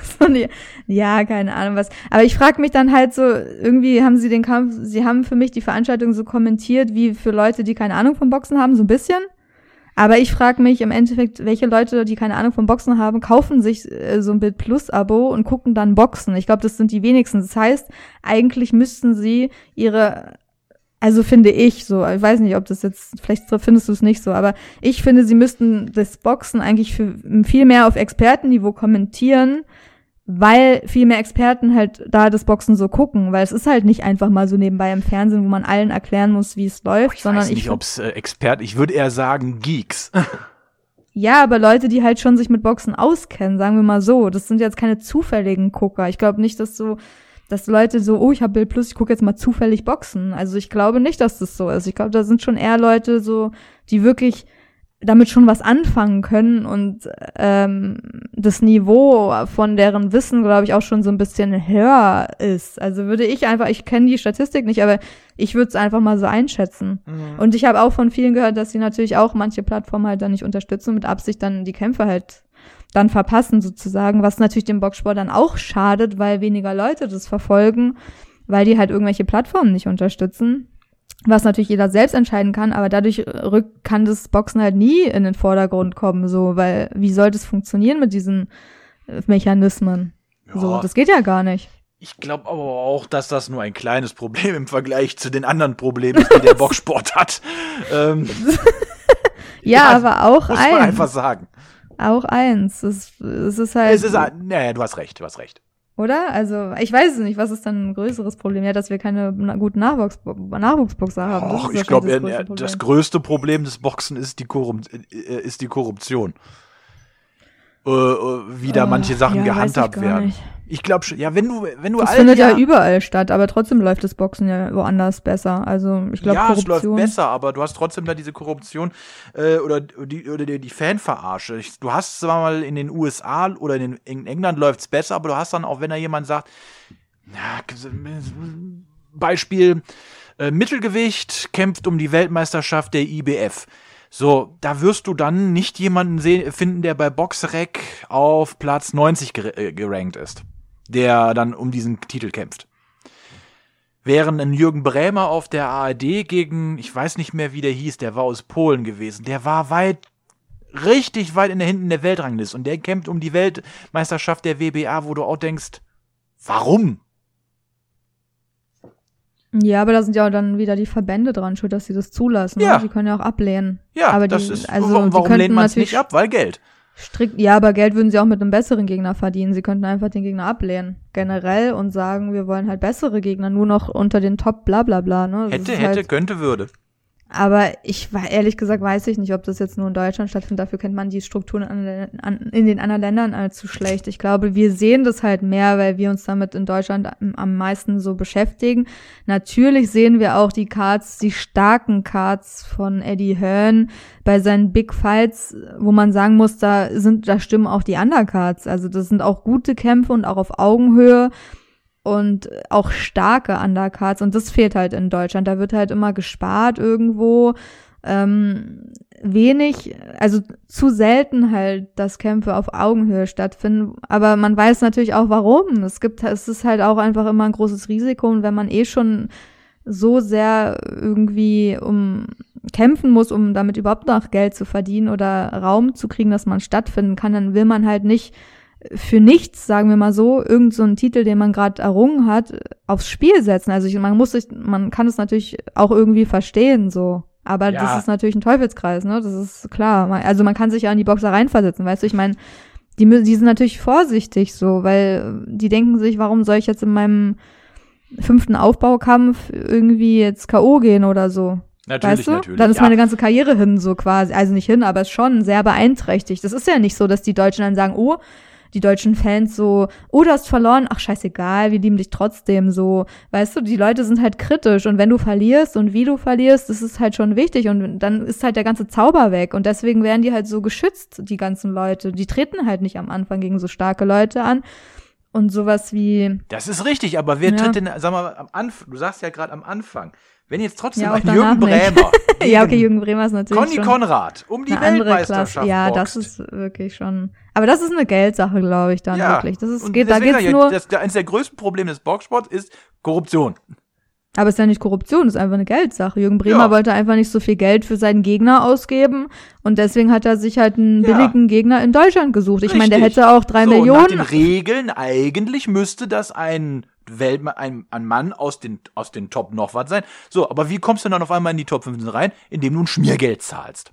Ja, keine Ahnung was. Aber ich frage mich dann halt so, irgendwie haben sie den Kampf, sie haben für mich die Veranstaltung so kommentiert, wie für Leute, die keine Ahnung vom Boxen haben, so ein bisschen. Aber ich frage mich im Endeffekt, welche Leute, die keine Ahnung vom Boxen haben, kaufen sich äh, so ein Bild Plus Abo und gucken dann Boxen. Ich glaube, das sind die wenigsten. Das heißt, eigentlich müssten sie ihre Also finde ich so, ich weiß nicht, ob das jetzt, vielleicht findest du es nicht so, aber ich finde, sie müssten das Boxen eigentlich für viel mehr auf Expertenniveau kommentieren, weil viel mehr Experten halt da das Boxen so gucken, weil es ist halt nicht einfach mal so nebenbei im Fernsehen, wo man allen erklären muss, wie es läuft, Ich sondern weiß nicht, ich ob es äh, Experten, ich würde eher sagen Geeks. Ja, aber Leute, die halt schon sich mit Boxen auskennen, sagen wir mal so, das sind jetzt keine zufälligen Gucker. Ich glaube nicht, dass so dass Leute so, oh, ich habe Bild Plus, ich gucke jetzt mal zufällig Boxen. Also ich glaube nicht, dass das so ist. Ich glaube, da sind schon eher Leute so, die wirklich damit schon was anfangen können und ähm, das Niveau von deren Wissen, glaube ich, auch schon so ein bisschen höher ist. Also würde ich einfach, ich kenne die Statistik nicht, aber ich würde es einfach mal so einschätzen. Mhm. Und ich habe auch von vielen gehört, dass sie natürlich auch manche Plattformen halt dann nicht unterstützen und mit Absicht dann die Kämpfe halt dann verpassen sozusagen, was natürlich dem Boxsport dann auch schadet, weil weniger Leute das verfolgen, weil die halt irgendwelche Plattformen nicht unterstützen, was natürlich jeder selbst entscheiden kann, aber dadurch rückt, kann das Boxen halt nie in den Vordergrund kommen, so, weil wie soll das funktionieren mit diesen Mechanismen? Ja. So, das geht ja gar nicht. Ich glaube aber auch, dass das nur ein kleines Problem im Vergleich zu den anderen Problemen ist, die der Boxsport hat. Ähm, ja, ja, aber auch muss ein. man einfach sagen. Auch eins. Es, es ist halt. Es ist, naja, du hast recht, du hast recht. Oder? Also, ich weiß es nicht, was ist dann ein größeres Problem? Ja, dass wir keine na- guten Nachwuchs Nachwuchsboxer haben. Das Och, ist ich wahrscheinlich glaube, das größte das, Problem. das größte Problem des Boxen ist die, Korrup äh, ist die Korruption. Äh, wie da Oh, manche Sachen ja, weiß gehandhabt ich gar werden. nicht. Ich glaube schon, ja, wenn du, wenn du Das all findet die ja Jahr- überall statt, aber trotzdem läuft das Boxen ja woanders besser. Also, ich glaube, ja, es Korruption. läuft besser, aber du hast trotzdem da diese Korruption äh, oder die, oder die, die Fanverarsche. Ich, du hast zwar mal in den U S A oder in, den, in England läuft's besser, aber du hast dann auch, wenn da jemand sagt, ja, Beispiel, äh, Mittelgewicht kämpft um die Weltmeisterschaft der I B F. So, da wirst du dann nicht jemanden sehen, finden, der bei Boxrec auf Platz neunzig ger äh, gerankt ist, der dann um diesen Titel kämpft. Während ein Jürgen Brämer auf der A R D gegen, ich weiß nicht mehr, wie der hieß, der war aus Polen gewesen, der war weit, richtig weit in der hinten der Weltrangliste und der kämpft um die Weltmeisterschaft der W B A, wo du auch denkst, warum? Ja, aber da sind ja auch dann wieder die Verbände dran schuld, dass sie das zulassen. Ja. Ne? Die können ja auch ablehnen. Ja, aber das die, ist, also, warum, die warum könnten lehnt man es natürlich nicht ab? Weil Geld. Strikt, ja, aber Geld würden sie auch mit einem besseren Gegner verdienen. Sie könnten einfach den Gegner ablehnen, generell, und sagen, wir wollen halt bessere Gegner, nur noch unter den Top, bla bla bla. Ne? Das Hätte, ist hätte, halt, könnte, würde. aber ich war ehrlich gesagt, weiß ich nicht, ob das jetzt nur in Deutschland stattfindet. Dafür kennt man die Strukturen an, an, in den anderen Ländern allzu schlecht. Ich glaube, wir sehen das halt mehr, weil wir uns damit in Deutschland am, am meisten so beschäftigen. Natürlich sehen wir auch die Cards, die starken Cards von Eddie Hearn bei seinen Big Fights, wo man sagen muss, da sind, da stimmen auch die Undercards. Also das sind auch gute Kämpfe und auch auf Augenhöhe. Und auch starke Undercards. Und das fehlt halt in Deutschland. Da wird halt immer gespart irgendwo. Ähm, wenig, also zu selten halt, dass Kämpfe auf Augenhöhe stattfinden. Aber man weiß natürlich auch, warum. Es gibt, es ist halt auch einfach immer ein großes Risiko. Und wenn man eh schon so sehr irgendwie um kämpfen muss, um damit überhaupt noch Geld zu verdienen oder Raum zu kriegen, dass man stattfinden kann, dann will man halt nicht für nichts, sagen wir mal so, irgend so einen Titel, den man gerade errungen hat, aufs Spiel setzen. Also ich, man muss sich, man kann es natürlich auch irgendwie verstehen, so. Aber Ja. das ist natürlich ein Teufelskreis, ne? Das ist klar. Man, also man kann sich ja in die Boxer reinversetzen, weißt du? Ich meine, die, mü- die sind natürlich vorsichtig so, weil die denken sich, warum soll ich jetzt in meinem fünften Aufbaukampf irgendwie jetzt K O gehen oder so? Natürlich, Weißt du? natürlich. Dann ist ja. meine ganze Karriere hin, so quasi. Also nicht hin, aber ist schon sehr beeinträchtigt. Das ist ja nicht so, dass die Deutschen dann sagen, oh, die deutschen Fans so, oh, du hast verloren, ach scheißegal, wir lieben dich trotzdem so. Weißt du, die Leute sind halt kritisch und wenn du verlierst und wie du verlierst, das ist halt schon wichtig und dann ist halt der ganze Zauber weg und deswegen werden die halt so geschützt, die ganzen Leute. Die treten halt nicht am Anfang gegen so starke Leute an. Und sowas wie. Das ist richtig, aber wer Ja. tritt denn, sag mal, am Anfang, du sagst ja gerade am Anfang, wenn jetzt trotzdem Ja, auch ein danach Jürgen nicht. Brämer Ja, okay, gegen Jürgen Bremer ist natürlich Conny schon Konrad um die eine andere Weltmeisterschaft Klasse. Ja, das boxt. ist wirklich schon. Aber das ist eine Geldsache, glaube ich, dann ja. wirklich. Das ist, Und geht, da deswegen geht's sag ich, nur. Das, eines der größten Probleme des Boxsports ist Korruption. Aber es ist ja nicht Korruption, es ist einfach eine Geldsache. Jürgen Bremer Ja. wollte einfach nicht so viel Geld für seinen Gegner ausgeben und deswegen hat er sich halt einen Ja. billigen Gegner in Deutschland gesucht. Ich meine, der Richtig. hätte auch drei so, Millionen. Nach den Regeln eigentlich müsste das ein Welt, ein, ein Mann aus den, aus den Top noch was sein. So, aber wie kommst du dann auf einmal in die Top fünfzehn rein? Indem du ein Schmiergeld zahlst.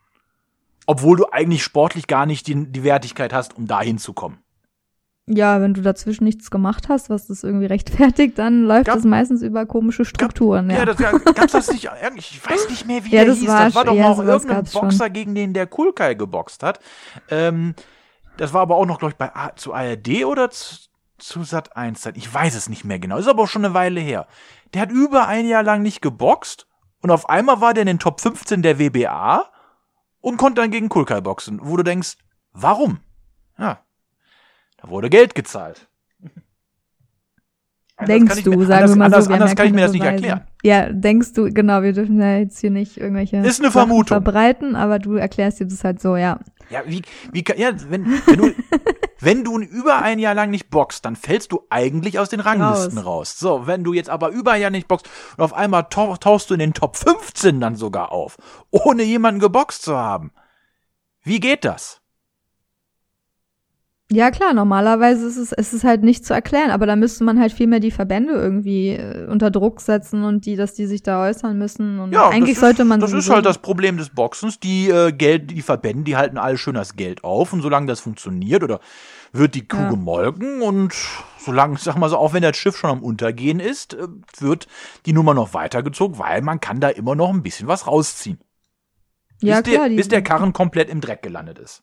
Obwohl du eigentlich sportlich gar nicht die, die Wertigkeit hast, um da hinzukommen. Ja, wenn du dazwischen nichts gemacht hast, was das irgendwie rechtfertigt, dann läuft Gab- das meistens über komische Strukturen. Ja, Ja, das ja, gab's das nicht, ich weiß nicht mehr, wie Ja, der das hieß. war Das war doch sch- mal ja, auch sowas irgendein gab's schon. Boxer, gegen den der Kulkai geboxt hat. Ähm, das war aber auch noch, glaube ich, bei A- zu A R D oder zu, zu Sat eins Zeit. Ich weiß es nicht mehr genau. Ist aber auch schon eine Weile her. Der hat über ein Jahr lang nicht geboxt und auf einmal war der in den Top fünfzehn der W B A und konnte dann gegen Kulkai boxen. Wo du denkst, warum? Ja, da wurde Geld gezahlt. Anders kann denkst ich du, mir- sagen anders, wir mal anders, so. wir haben anders ja kann ich mir keine das nicht Beweise. erklären. Ja, denkst du, genau, wir dürfen ja jetzt hier nicht irgendwelche Ist eine Sachen Vermutung. verbreiten, aber du erklärst dir das halt so, ja. Ja, wie, wie, kann- ja, wenn, wenn du, wenn du über ein Jahr lang nicht boxst, dann fällst du eigentlich aus den Ranglisten raus. So, wenn du jetzt aber über ein Jahr nicht boxst und auf einmal tauch, tauchst du in den Top fünfzehn dann sogar auf, ohne jemanden geboxt zu haben. Wie geht das? Ja, klar, normalerweise ist es, ist es halt nicht zu erklären, aber da müsste man halt viel mehr die Verbände irgendwie äh, unter Druck setzen und die, dass die sich da äußern müssen. Und Ja, eigentlich das sollte ist, man Das ist sowieso- halt das Problem des Boxens. Die äh, Geld, die Verbände, die halten alle schön das Geld auf und solange das funktioniert oder wird die Kuh Ja. gemolken und solange, sag mal so, auch wenn das Schiff schon am Untergehen ist, äh, wird die Nummer noch weitergezogen, weil man kann da immer noch ein bisschen was rausziehen. Ja, bis, klar, der, die- bis der Karren komplett im Dreck gelandet ist.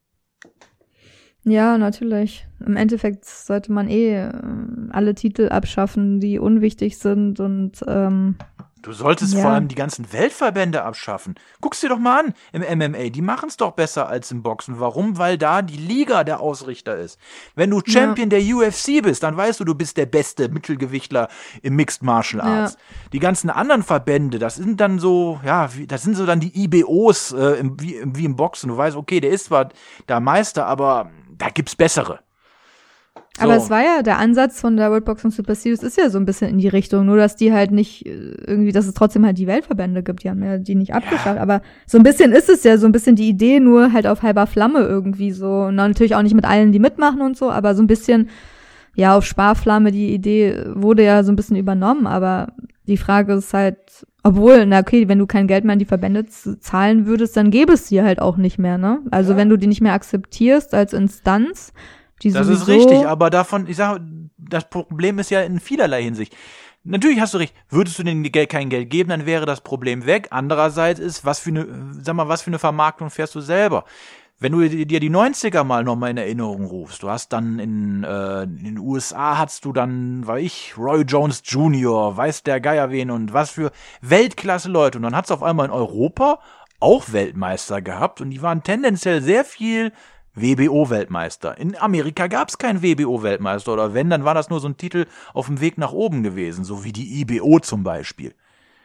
Ja, natürlich. Im Endeffekt sollte man eh äh, alle Titel abschaffen, die unwichtig sind und ähm, Du solltest Ja. vor allem die ganzen Weltverbände abschaffen. Guck's dir doch mal an im M M A. Die machen's doch besser als im Boxen. Warum? Weil da die Liga der Ausrichter ist. Wenn du Champion der U F C bist, dann weißt du, du bist der beste Mittelgewichtler im Mixed Martial Arts. Ja. Die ganzen anderen Verbände, das sind dann so, ja, wie, das sind so dann die I B Os äh, im, wie, im, wie im Boxen. Du weißt, okay, der ist zwar der Meister, aber da gibt's bessere. So. Aber es war ja, der Ansatz von der World Boxing Super Series ist ja so ein bisschen in die Richtung, nur dass die halt nicht äh, irgendwie, dass es trotzdem halt die Weltverbände gibt, die haben ja die nicht abgeschafft, aber so ein bisschen ist es ja so ein bisschen die Idee, nur halt auf halber Flamme irgendwie so und natürlich auch nicht mit allen, die mitmachen und so, aber so ein bisschen, ja, auf Sparflamme, die Idee wurde ja so ein bisschen übernommen, aber die Frage ist halt, obwohl, na okay, wenn du kein Geld mehr an die Verbände z- zahlen würdest, dann gäbe es sie halt auch nicht mehr, ne? Also Ja. wenn du die nicht mehr akzeptierst als Instanz, die Das sowieso, ist richtig, aber davon, ich sage, das Problem ist ja in vielerlei Hinsicht. Natürlich hast du recht, würdest du denen Geld, kein Geld geben, dann wäre das Problem weg. Andererseits ist, was für eine, sag mal, was für eine Vermarktung fährst du selber? Wenn du dir die neunziger mal nochmal in Erinnerung rufst, du hast dann in, äh, in den U S A hattest du dann, war ich, Roy Jones Junior, weiß der Geier wen und was für Weltklasse-Leute. Und dann hat's auf einmal in Europa auch Weltmeister gehabt und die waren tendenziell sehr viel W B O-Weltmeister. In Amerika gab's keinen W B O-Weltmeister oder wenn, dann war das nur so ein Titel auf dem Weg nach oben gewesen, so wie die I B O zum Beispiel.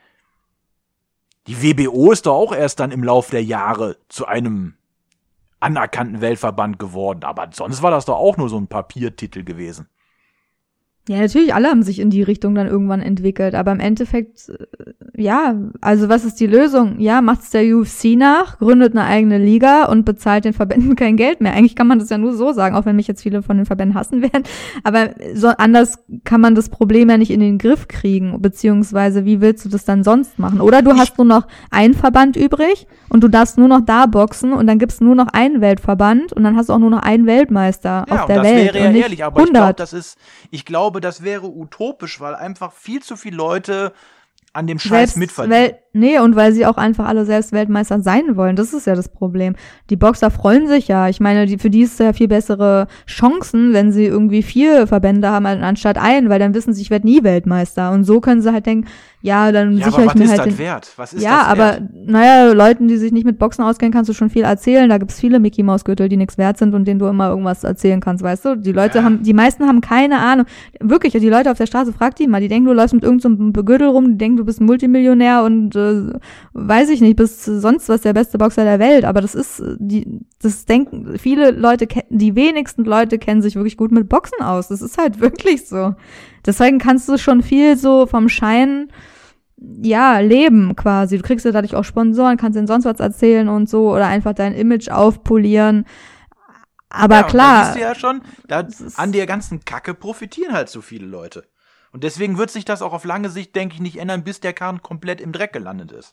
Die W B O ist doch auch erst dann im Lauf der Jahre zu einem anerkannten Weltverband geworden, aber sonst war das doch auch nur so ein Papiertitel gewesen. Ja, natürlich, alle haben sich in die Richtung dann irgendwann entwickelt, aber im Endeffekt, äh, ja, also was ist die Lösung? Ja, macht's der U F C nach, gründet eine eigene Liga und bezahlt den Verbänden kein Geld mehr. Eigentlich kann man das ja nur so sagen, auch wenn mich jetzt viele von den Verbänden hassen werden, aber so anders kann man das Problem ja nicht in den Griff kriegen, beziehungsweise wie willst du das dann sonst machen? Oder du hast nur noch einen Verband übrig und du darfst nur noch da boxen und dann gibt's nur noch einen Weltverband und dann hast du auch nur noch einen Weltmeister Ja, auf und der das Welt wäre ja und nicht ehrlich, aber ich glaube, hundert. das ist, ich glaube, das wäre utopisch, weil einfach viel zu viele Leute an dem Scheiß Selbst mitverdienen. Wel- nee, und weil sie auch einfach alle selbst Weltmeister sein wollen. Das ist ja das Problem. Die Boxer freuen sich ja. Ich meine, die, für die ist es ja viel bessere Chancen, wenn sie irgendwie vier Verbände haben anstatt einen, weil dann wissen sie, ich werde nie Weltmeister. Und so können sie halt denken, ja, dann Ja, sichere aber ich was mir ist halt das den. wert? Was ist Ja, das aber wert? naja, Leuten, die sich nicht mit Boxen auskennen, kannst du schon viel erzählen. Da gibt's viele Mickey Maus Gürtel, die nichts wert sind und denen du immer irgendwas erzählen kannst, weißt du? Die Leute Ja. haben, die meisten haben keine Ahnung. Wirklich, die Leute auf der Straße, frag die mal, die denken, du läufst mit irgendeinem so Gürtel rum, die denken, du bist ein Multimillionär und äh, weiß ich nicht, bist sonst was der beste Boxer der Welt. Aber das ist, äh, die, das denken, viele Leute, ke- die wenigsten Leute kennen sich wirklich gut mit Boxen aus. Das ist halt wirklich so. Deswegen kannst du schon viel so vom Schein ja, leben quasi. Du kriegst ja dadurch auch Sponsoren, kannst denen sonst was erzählen und so oder einfach dein Image aufpolieren. Aber Ja, und da klar, siehst du ja schon, da, ist- an der ganzen Kacke profitieren halt so viele Leute. Und deswegen wird sich das auch auf lange Sicht, denke ich, nicht ändern, bis der Karren komplett im Dreck gelandet ist.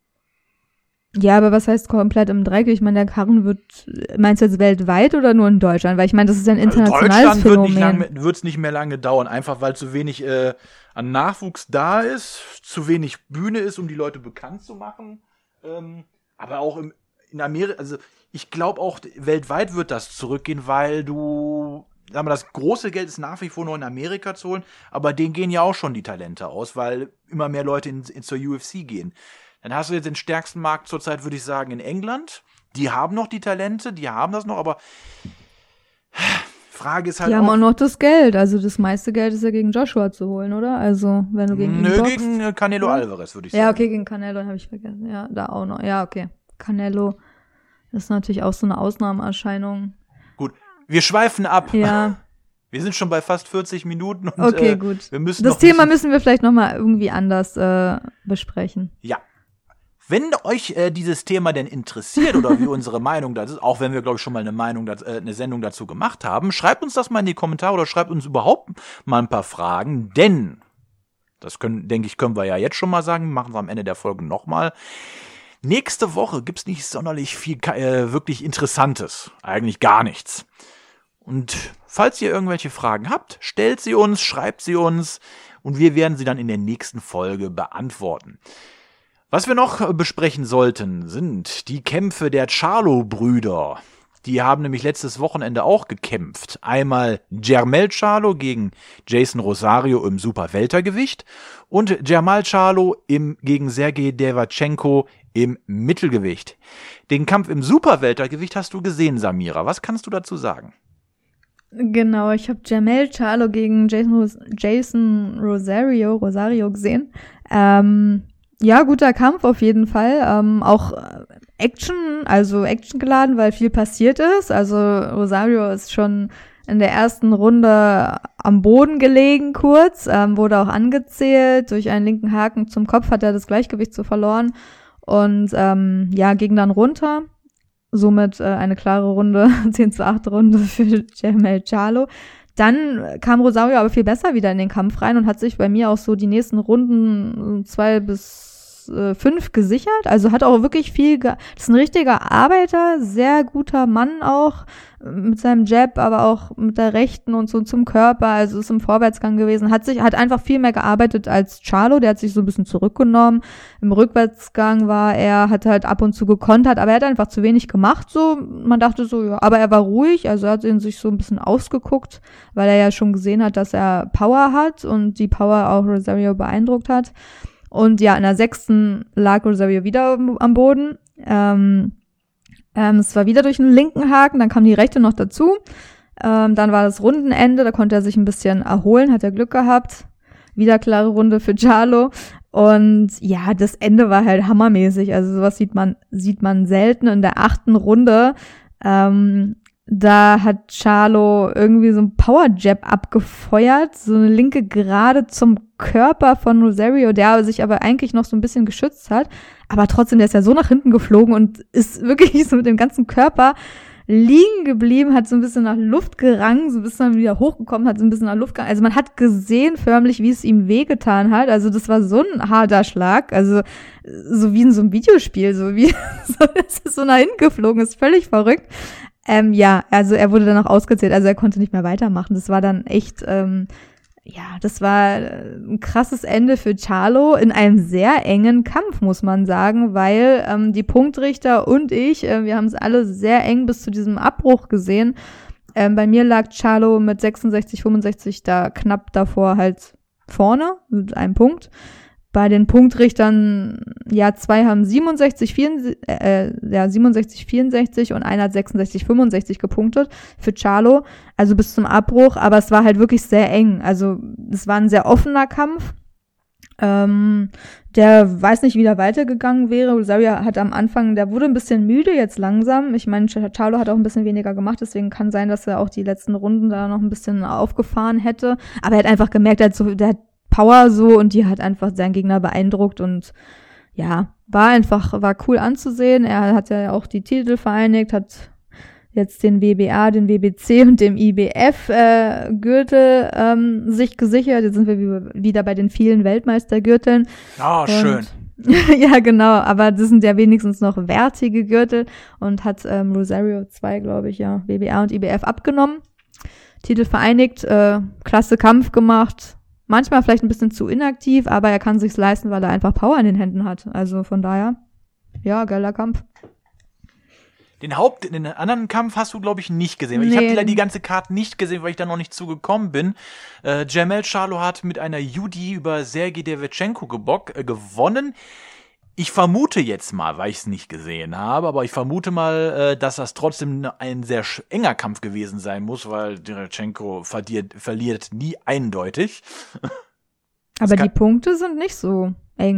ja, aber was heißt komplett im Dreck? Ich meine, der Karren wird, meinst du jetzt weltweit oder nur in Deutschland? Weil ich meine, das ist ja ein Also internationales Deutschland wird nicht Phänomen. lange, wird's nicht mehr lange dauern, einfach weil zu wenig äh, an Nachwuchs da ist, zu wenig Bühne ist, um die Leute bekannt zu machen. Ähm, aber auch im, in Amerika, also ich glaube auch, weltweit wird das zurückgehen, weil du, sag mal, das große Geld ist nach wie vor nur in Amerika zu holen, aber denen gehen ja auch schon die Talente aus, weil immer mehr Leute in, in zur U F C gehen. Dann hast du jetzt den stärksten Markt zurzeit, würde ich sagen, in England. Die haben noch die Talente, die haben das noch, aber Frage ist halt Die auch, haben auch noch das Geld. Also das meiste Geld ist ja gegen Joshua zu holen, oder? Also wenn du gegen ihn nö, boxst. gegen äh, Canelo Ja. Alvarez, würde ich sagen. Ja, okay, gegen Canelo habe ich vergessen. Ja, da auch noch. Ja, okay. Canelo ist natürlich auch so eine Ausnahmeerscheinung. Gut, wir schweifen ab. Ja, Wir sind schon bei fast vierzig Minuten und okay, äh, gut. wir müssen Das noch Thema wissen- müssen wir vielleicht noch mal irgendwie anders äh, besprechen. Ja. Wenn euch äh, dieses Thema denn interessiert oder wie unsere Meinung dazu ist, auch wenn wir, glaube ich, schon mal eine Meinung, dazu, äh, eine Sendung dazu gemacht haben, schreibt uns das mal in die Kommentare oder schreibt uns überhaupt mal ein paar Fragen, denn, das können, denke ich, können wir ja jetzt schon mal sagen, machen wir am Ende der Folge nochmal. Nächste Woche gibt's nicht sonderlich viel äh, wirklich Interessantes. Eigentlich gar nichts. Und falls ihr irgendwelche Fragen habt, stellt sie uns, schreibt sie uns und wir werden sie dann in der nächsten Folge beantworten. Was wir noch besprechen sollten, sind die Kämpfe der Charlo-Brüder. Die haben nämlich letztes Wochenende auch gekämpft. Einmal Jermell Charlo gegen Jason Rosario im Superweltergewicht und Jermall Charlo im, gegen Sergei Derevyanchenko im Mittelgewicht. Den Kampf im Superweltergewicht hast du gesehen, Samira. Was kannst du dazu sagen? Genau, ich habe Jermell Charlo gegen Jason, Ros- Jason Rosario, Rosario gesehen. Ähm, ja, guter Kampf auf jeden Fall. Ähm, auch Action, also Action geladen, weil viel passiert ist. Also Rosario ist schon in der ersten Runde am Boden gelegen kurz, ähm, wurde auch angezählt. Durch einen linken Haken zum Kopf hat er das Gleichgewicht so verloren. Und ähm, ja, ging dann runter. Somit äh, eine klare Runde, zehn zu acht Runde für Jermell Charlo. Dann kam Rosario aber viel besser wieder in den Kampf rein und hat sich bei mir auch so die nächsten Runden zwei bis äh, fünf gesichert. Also hat auch wirklich viel, ge- das ist ein richtiger Arbeiter, sehr guter Mann auch, mit seinem Jab, aber auch mit der Rechten und so zum Körper, also ist im Vorwärtsgang gewesen, hat sich, hat einfach viel mehr gearbeitet als Charlo, der hat sich so ein bisschen zurückgenommen. Im Rückwärtsgang war er, hat halt ab und zu gekontert, aber er hat einfach zu wenig gemacht, so. Man dachte so, ja, aber er war ruhig, also er hat ihn sich so ein bisschen ausgeguckt, weil er ja schon gesehen hat, dass er Power hat und die Power auch Rosario beeindruckt hat. Und ja, in der sechsten lag Rosario wieder am Boden, ähm, Ähm, es war wieder durch einen linken Haken, dann kam die rechte noch dazu. Ähm, dann war das Rundenende, da konnte er sich ein bisschen erholen, hat er Glück gehabt. Wieder klare Runde für Charlo. Und ja, das Ende war halt hammermäßig. Also sowas sieht man, sieht man selten. In der achten Runde, ähm, da hat Charlo irgendwie so ein Power-Jab abgefeuert, so eine linke gerade zum Körper von Rosario, der sich aber eigentlich noch so ein bisschen geschützt hat. Aber trotzdem, der ist ja so nach hinten geflogen und ist wirklich so mit dem ganzen Körper liegen geblieben, hat so ein bisschen nach Luft gerangen, so bis dann wieder hochgekommen, hat so ein bisschen nach Luft gerangen. Also man hat gesehen förmlich, wie es ihm wehgetan hat. Also das war so ein harter Schlag, also so wie in so einem Videospiel, so wie so, das ist so nach hinten geflogen, ist völlig verrückt. Ähm, ja, also er wurde dann auch ausgezählt, also er konnte nicht mehr weitermachen. Das war dann echt, ähm, ja, das war ein krasses Ende für Charlo in einem sehr engen Kampf, muss man sagen, weil ähm, die Punktrichter und ich, äh, wir haben es alle sehr eng bis zu diesem Abbruch gesehen. Ähm, bei mir lag Charlo mit sechsundsechzig, fünfundsechzig da knapp davor halt vorne mit einem Punkt. Bei den Punktrichtern, ja, zwei haben siebenundsechzig, vierundsechzig, äh, ja, siebenundsechzig, vierundsechzig und einer hat sechsundsechzig, fünfundsechzig gepunktet für Charlo, also bis zum Abbruch, aber es war halt wirklich sehr eng, also es war ein sehr offener Kampf, ähm, der weiß nicht, wie der weitergegangen wäre. Rosario hat am Anfang, der wurde ein bisschen müde jetzt langsam, ich meine, Charlo hat auch ein bisschen weniger gemacht, deswegen kann sein, dass er auch die letzten Runden da noch ein bisschen aufgefahren hätte, aber er hat einfach gemerkt, er hat so, der hat Power so und die hat einfach seinen Gegner beeindruckt und ja, war einfach, war cool anzusehen. Er hat ja auch die Titel vereinigt, hat jetzt den W B A, den W B C und dem I B F äh, Gürtel ähm, sich gesichert. Jetzt sind wir wieder bei den vielen Weltmeistergürteln. Ah, oh, schön. Ja, genau, aber das sind ja wenigstens noch wertige Gürtel und hat ähm, Rosario zwei, glaube ich, ja, W B A und I B F abgenommen. Titel vereinigt, äh, klasse Kampf gemacht. Manchmal vielleicht ein bisschen zu inaktiv, aber er kann sich's leisten, weil er einfach Power in den Händen hat. Also von daher, ja, geiler Kampf. Den Haupt, den anderen Kampf hast du, glaube ich, nicht gesehen. Nee. Ich habe die, die ganze Karte nicht gesehen, weil ich da noch nicht zugekommen bin. Äh, Jermell Charlo hat mit einer U D über Sergei Derevyanchenko gebock, äh, gewonnen. Ich vermute jetzt mal, weil ich es nicht gesehen habe, aber ich vermute mal, äh, dass das trotzdem ein sehr enger Kampf gewesen sein muss, weil Derevyanchenko verliert, verliert nie eindeutig. Aber die Punkte sind nicht so eng.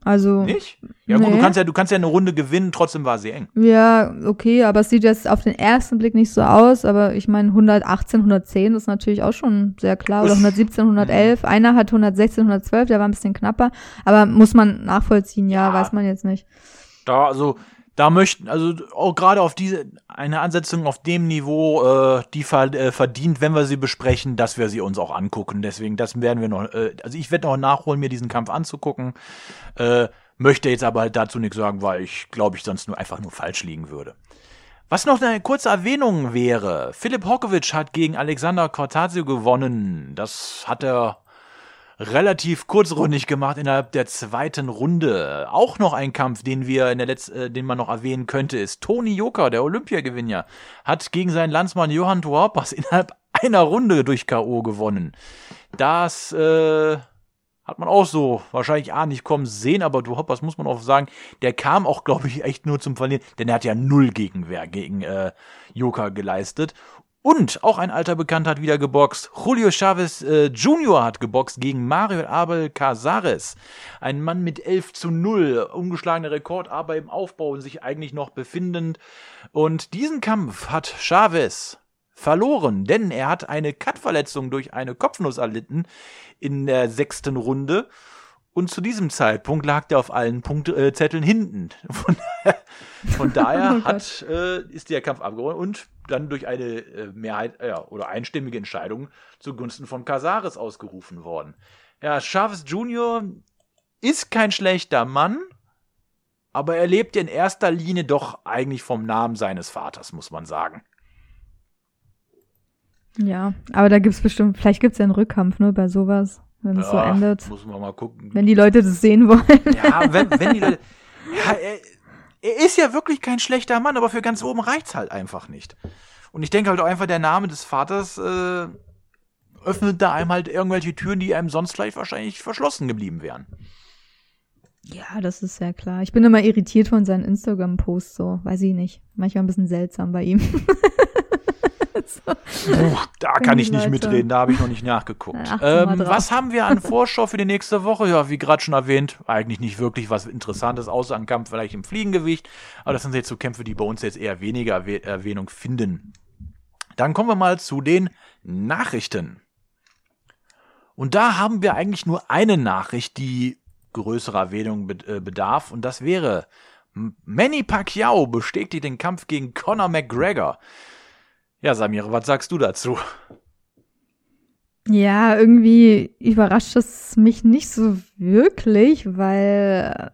Also. Nicht? Ja gut, nee. du kannst ja, du kannst ja eine Runde gewinnen, trotzdem war sie eng. Ja, okay, aber es sieht jetzt auf den ersten Blick nicht so aus, aber ich meine hundertachtzehn, hundertzehn ist natürlich auch schon sehr klar, oder hundertsiebzehn, hundertelf, mhm. Einer hat hundertsechzehn, hundertzwölf, der war ein bisschen knapper, aber muss man nachvollziehen, ja, ja. Weiß man jetzt nicht. Da, also, da möchten, also auch gerade auf diese, eine Ansetzung auf dem Niveau, äh, die ver, äh, verdient, wenn wir sie besprechen, dass wir sie uns auch angucken. Deswegen, das werden wir noch, äh, also ich werde noch nachholen, mir diesen Kampf anzugucken, äh, möchte jetzt aber halt dazu nichts sagen, weil ich glaube, ich sonst nur einfach nur falsch liegen würde. Was noch eine kurze Erwähnung wäre, Filip Hrgović hat gegen Alexander Cortazio gewonnen. Das hat er relativ kurzrundig gemacht innerhalb der zweiten Runde. Auch noch ein Kampf, den wir in der letzten, äh, den man noch erwähnen könnte, ist Toni Joker, der Olympiagewinner, hat gegen seinen Landsmann Johan Tuorpas innerhalb einer Runde durch K O gewonnen. Das äh, hat man auch so wahrscheinlich A nicht kommen sehen, aber Tuorpas muss man auch sagen, der kam auch, glaube ich, echt nur zum Verlieren, denn er hat ja null Gegenwehr gegen äh, Joker geleistet. Und auch ein alter Bekannter hat wieder geboxt. Julio Chavez äh, Junior hat geboxt gegen Mario Abel Casares. Ein Mann mit elf zu null, ungeschlagener Rekord, aber im Aufbau und sich eigentlich noch befindend. Und diesen Kampf hat Chavez verloren, denn er hat eine Cut-Verletzung durch eine Kopfnuss erlitten in der sechsten Runde. Und zu diesem Zeitpunkt lag der auf allen Punkt, äh, Zetteln hinten. Von daher, von daher oh hat, äh, ist der Kampf abgeräumt und dann durch eine äh, Mehrheit äh, oder einstimmige Entscheidung zugunsten von Casares ausgerufen worden. Ja, Chavez Junior ist kein schlechter Mann, aber er lebt in erster Linie doch eigentlich vom Namen seines Vaters, muss man sagen. Ja, aber da gibt's bestimmt, vielleicht gibt's ja einen Rückkampf, ne, bei sowas. Wenn es ja, so endet. Muss man mal gucken. Wenn die Leute das sehen wollen. Ja, wenn, wenn die Leute. Ja, er, er ist ja wirklich kein schlechter Mann, aber für ganz oben reicht's halt einfach nicht. Und ich denke halt auch einfach, der Name des Vaters äh, öffnet da einem halt irgendwelche Türen, die einem sonst vielleicht wahrscheinlich verschlossen geblieben wären. Ja, das ist sehr klar. Ich bin immer irritiert von seinen Instagram-Posts, so. Weiß ich nicht. Manchmal ein bisschen seltsam bei ihm. So. Puh, da kann ich nicht Leute. mitreden, da habe ich noch nicht nachgeguckt. Ähm, was haben wir an Vorschau für die nächste Woche? Ja, wie gerade schon erwähnt, eigentlich nicht wirklich was Interessantes, außer ein Kampf vielleicht im Fliegengewicht. Aber das sind jetzt so Kämpfe, die bei uns jetzt eher weniger Erwäh- Erwähnung finden. Dann kommen wir mal zu den Nachrichten. Und da haben wir eigentlich nur eine Nachricht, die größere Erwähnung bedarf. Und das wäre, Manny Pacquiao bestätigt den Kampf gegen Conor McGregor. Ja, Samira, was sagst du dazu? Ja, irgendwie überrascht es mich nicht so wirklich, weil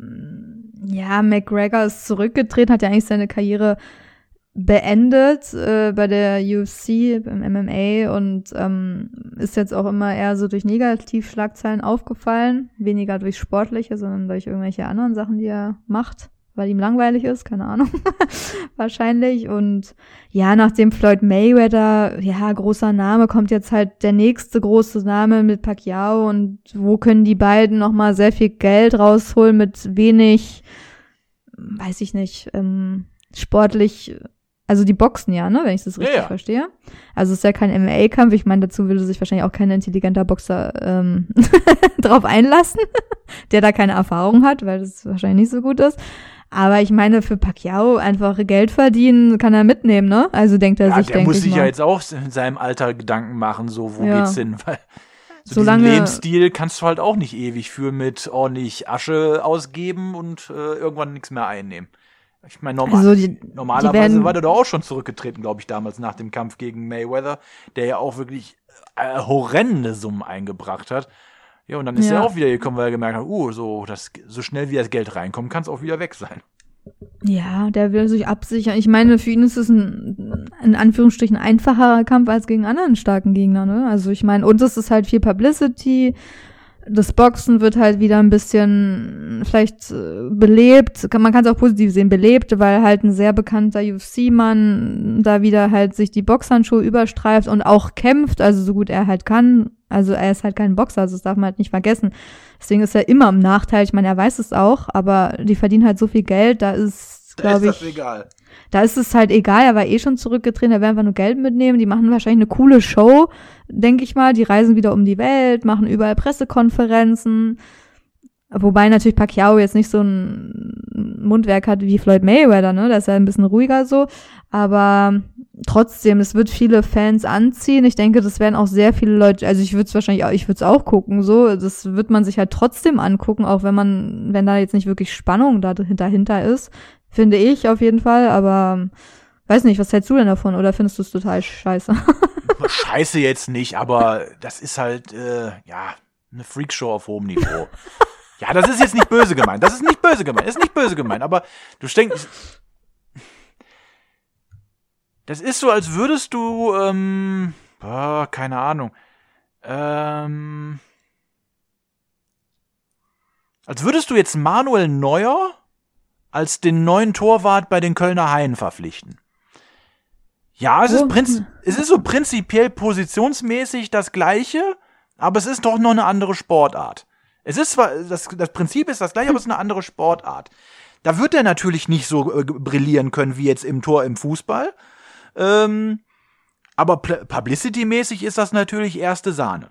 ja, McGregor ist zurückgetreten, hat ja eigentlich seine Karriere beendet äh, bei der U F C, im M M A und ähm, ist jetzt auch immer eher so durch Negativschlagzeilen aufgefallen, weniger durch sportliche, sondern durch irgendwelche anderen Sachen, die er macht. Weil ihm langweilig ist, keine Ahnung, wahrscheinlich. Und ja, nachdem Floyd Mayweather, ja, großer Name, kommt jetzt halt der nächste große Name mit Pacquiao. Und wo können die beiden nochmal sehr viel Geld rausholen mit wenig, weiß ich nicht, ähm, sportlich, also die boxen ja, ne, wenn ich das richtig ja, ja. verstehe. Also es ist ja kein M M A-Kampf. Ich meine, dazu würde sich wahrscheinlich auch kein intelligenter Boxer ähm, drauf einlassen, der da keine Erfahrung hat, weil das wahrscheinlich nicht so gut ist. Aber ich meine, für Pacquiao einfach Geld verdienen, kann er mitnehmen, ne? Also denkt er ja, sich, denke ich. Der muss sich ja jetzt auch in seinem Alter Gedanken machen, so, wo ja. geht's hin? Weil so Solange, diesen Lebensstil kannst du halt auch nicht ewig führen mit ordentlich Asche ausgeben und äh, irgendwann nichts mehr einnehmen. Ich meine, normal, also die, normalerweise die werden, war der doch auch schon zurückgetreten, glaube ich, damals nach dem Kampf gegen Mayweather, der ja auch wirklich äh, horrende Summen eingebracht hat. Ja, und dann ist ja. er auch wieder gekommen, weil er gemerkt hat, uh, so, das, so schnell wie das Geld reinkommt, kann es auch wieder weg sein. Ja, der will sich absichern. Ich meine, für ihn ist es ein, in Anführungsstrichen, einfacherer Kampf als gegen anderen starken Gegner, ne? Also ich meine, uns ist es halt viel Publicity. Das Boxen wird halt wieder ein bisschen vielleicht belebt. Man kann es auch positiv sehen, belebt, weil halt ein sehr bekannter U F C-Mann da wieder halt sich die Boxhandschuhe überstreift und auch kämpft, also so gut er halt kann. Also er ist halt kein Boxer, also das darf man halt nicht vergessen. Deswegen ist er immer im Nachteil. Ich meine, er weiß es auch, aber die verdienen halt so viel Geld, da ist, glaube ich... Da ist das egal. Da ist es halt egal, er war eh schon zurückgetreten, er will einfach nur Geld mitnehmen. Die machen wahrscheinlich eine coole Show, denke ich mal. Die reisen wieder um die Welt, machen überall Pressekonferenzen. Wobei natürlich Pacquiao jetzt nicht so ein Mundwerk hat wie Floyd Mayweather, ne? Da ist er ein bisschen ruhiger so. Aber trotzdem, es wird viele Fans anziehen. Ich denke, das werden auch sehr viele Leute, also ich würde es wahrscheinlich auch, ich würde es auch gucken, so. Das wird man sich halt trotzdem angucken, auch wenn man, wenn da jetzt nicht wirklich Spannung da dahinter ist. Finde ich auf jeden Fall, aber weiß nicht, was hältst du denn davon? Oder findest du es total scheiße? Scheiße jetzt nicht, aber das ist halt, äh, ja, eine Freakshow auf hohem Niveau. Ja, das ist jetzt nicht böse gemeint. Das ist nicht böse gemeint. Das ist nicht böse gemeint. Aber du denkst, das ist so, als würdest du, ähm, oh, keine Ahnung, ähm, als würdest du jetzt Manuel Neuer als den neuen Torwart bei den Kölner Haien verpflichten. Ja, es ist, prinz- es ist so prinzipiell positionsmäßig das Gleiche, aber es ist doch noch eine andere Sportart. Es ist zwar, das, das Prinzip ist das gleiche, aber es ist eine andere Sportart. Da wird er natürlich nicht so äh, brillieren können wie jetzt im Tor im Fußball. Ähm, aber pl- publicity-mäßig ist das natürlich erste Sahne.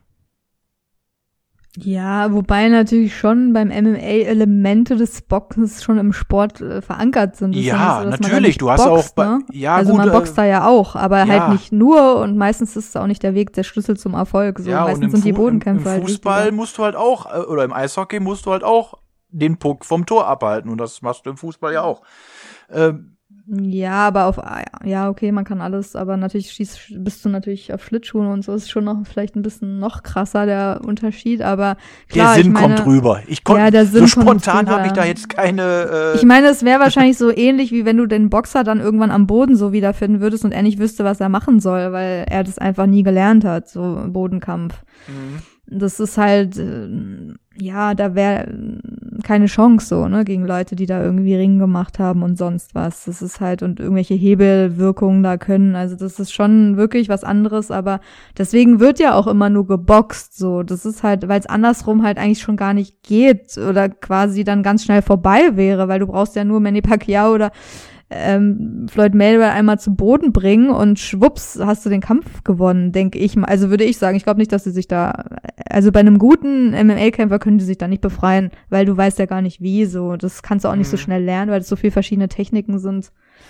Ja, wobei natürlich schon beim M M A Elemente des Boxens schon im Sport äh, verankert sind. Das Ja, ist ja nicht so, dass man natürlich. da Du hast boxt, auch, bei, ne? ja, also gut, man boxt da ja auch, aber ja. halt nicht nur und meistens ist es auch nicht der Weg der Schlüssel zum Erfolg. So ja, meistens und im sind die Fu- Bodenkämpfe im, im halt Fußball wichtiger. musst du halt auch, äh, oder im Eishockey musst du halt auch den Puck vom Tor abhalten und das machst du im Fußball ja auch. Ähm, Ja, aber auf, ja, okay, man kann alles, aber natürlich schießt, bist du natürlich auf Schlittschuhen und so, ist schon noch vielleicht ein bisschen noch krasser der Unterschied, aber klar, der Sinn ich meine, kommt rüber. Ich kon- ja, der Sinn so kommt spontan rüber. habe ich da jetzt keine. Äh, Ich meine, es wäre wahrscheinlich so ähnlich, wie wenn du den Boxer dann irgendwann am Boden so wiederfinden würdest und er nicht wüsste, was er machen soll, weil er das einfach nie gelernt hat, so Bodenkampf. Mhm. Das ist halt, äh, ja, da wäre keine Chance so, ne, gegen Leute, die da irgendwie Ring gemacht haben und sonst was. Das ist halt, und irgendwelche Hebelwirkungen da können, also das ist schon wirklich was anderes, aber deswegen wird ja auch immer nur geboxt, so. Das ist halt, weil es andersrum halt eigentlich schon gar nicht geht oder quasi dann ganz schnell vorbei wäre, weil du brauchst ja nur Manny Pacquiao oder ähm, Floyd Mayweather einmal zu Boden bringen und schwupps, hast du den Kampf gewonnen, denke ich mal. Also würde ich sagen, ich glaube nicht, dass sie sich da, also bei einem guten M M A-Kämpfer können die sich da nicht befreien, weil du weißt ja gar nicht wie, so. Das kannst du auch nicht so schnell lernen, weil es so viele verschiedene Techniken sind.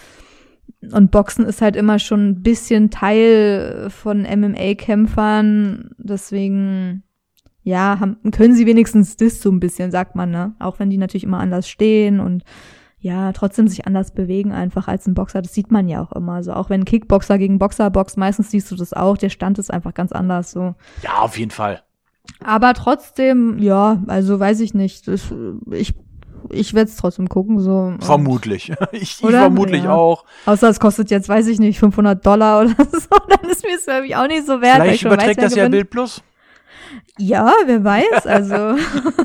Und Boxen ist halt immer schon ein bisschen Teil von M M A-Kämpfern, deswegen, ja, haben, können sie wenigstens das so ein bisschen, sagt man, ne? Auch wenn die natürlich immer anders stehen und ja, trotzdem sich anders bewegen einfach als ein Boxer. Das sieht man ja auch immer. Also auch wenn ein Kickboxer gegen Boxer boxt, meistens siehst du das auch. Der Stand ist einfach ganz anders so. Ja, auf jeden Fall. Aber trotzdem, ja, also weiß ich nicht. Das, ich ich werde es trotzdem gucken. So. Vermutlich. Ich, ich Oder? vermutlich Ja. auch. Außer es kostet jetzt, weiß ich nicht, fünfhundert Dollar oder so. Dann ist mir es nämlich auch nicht so wert. weil ich Vielleicht schon überträgt weiß, wer das ja gewinnt. Bild Plus. Ja, wer weiß, also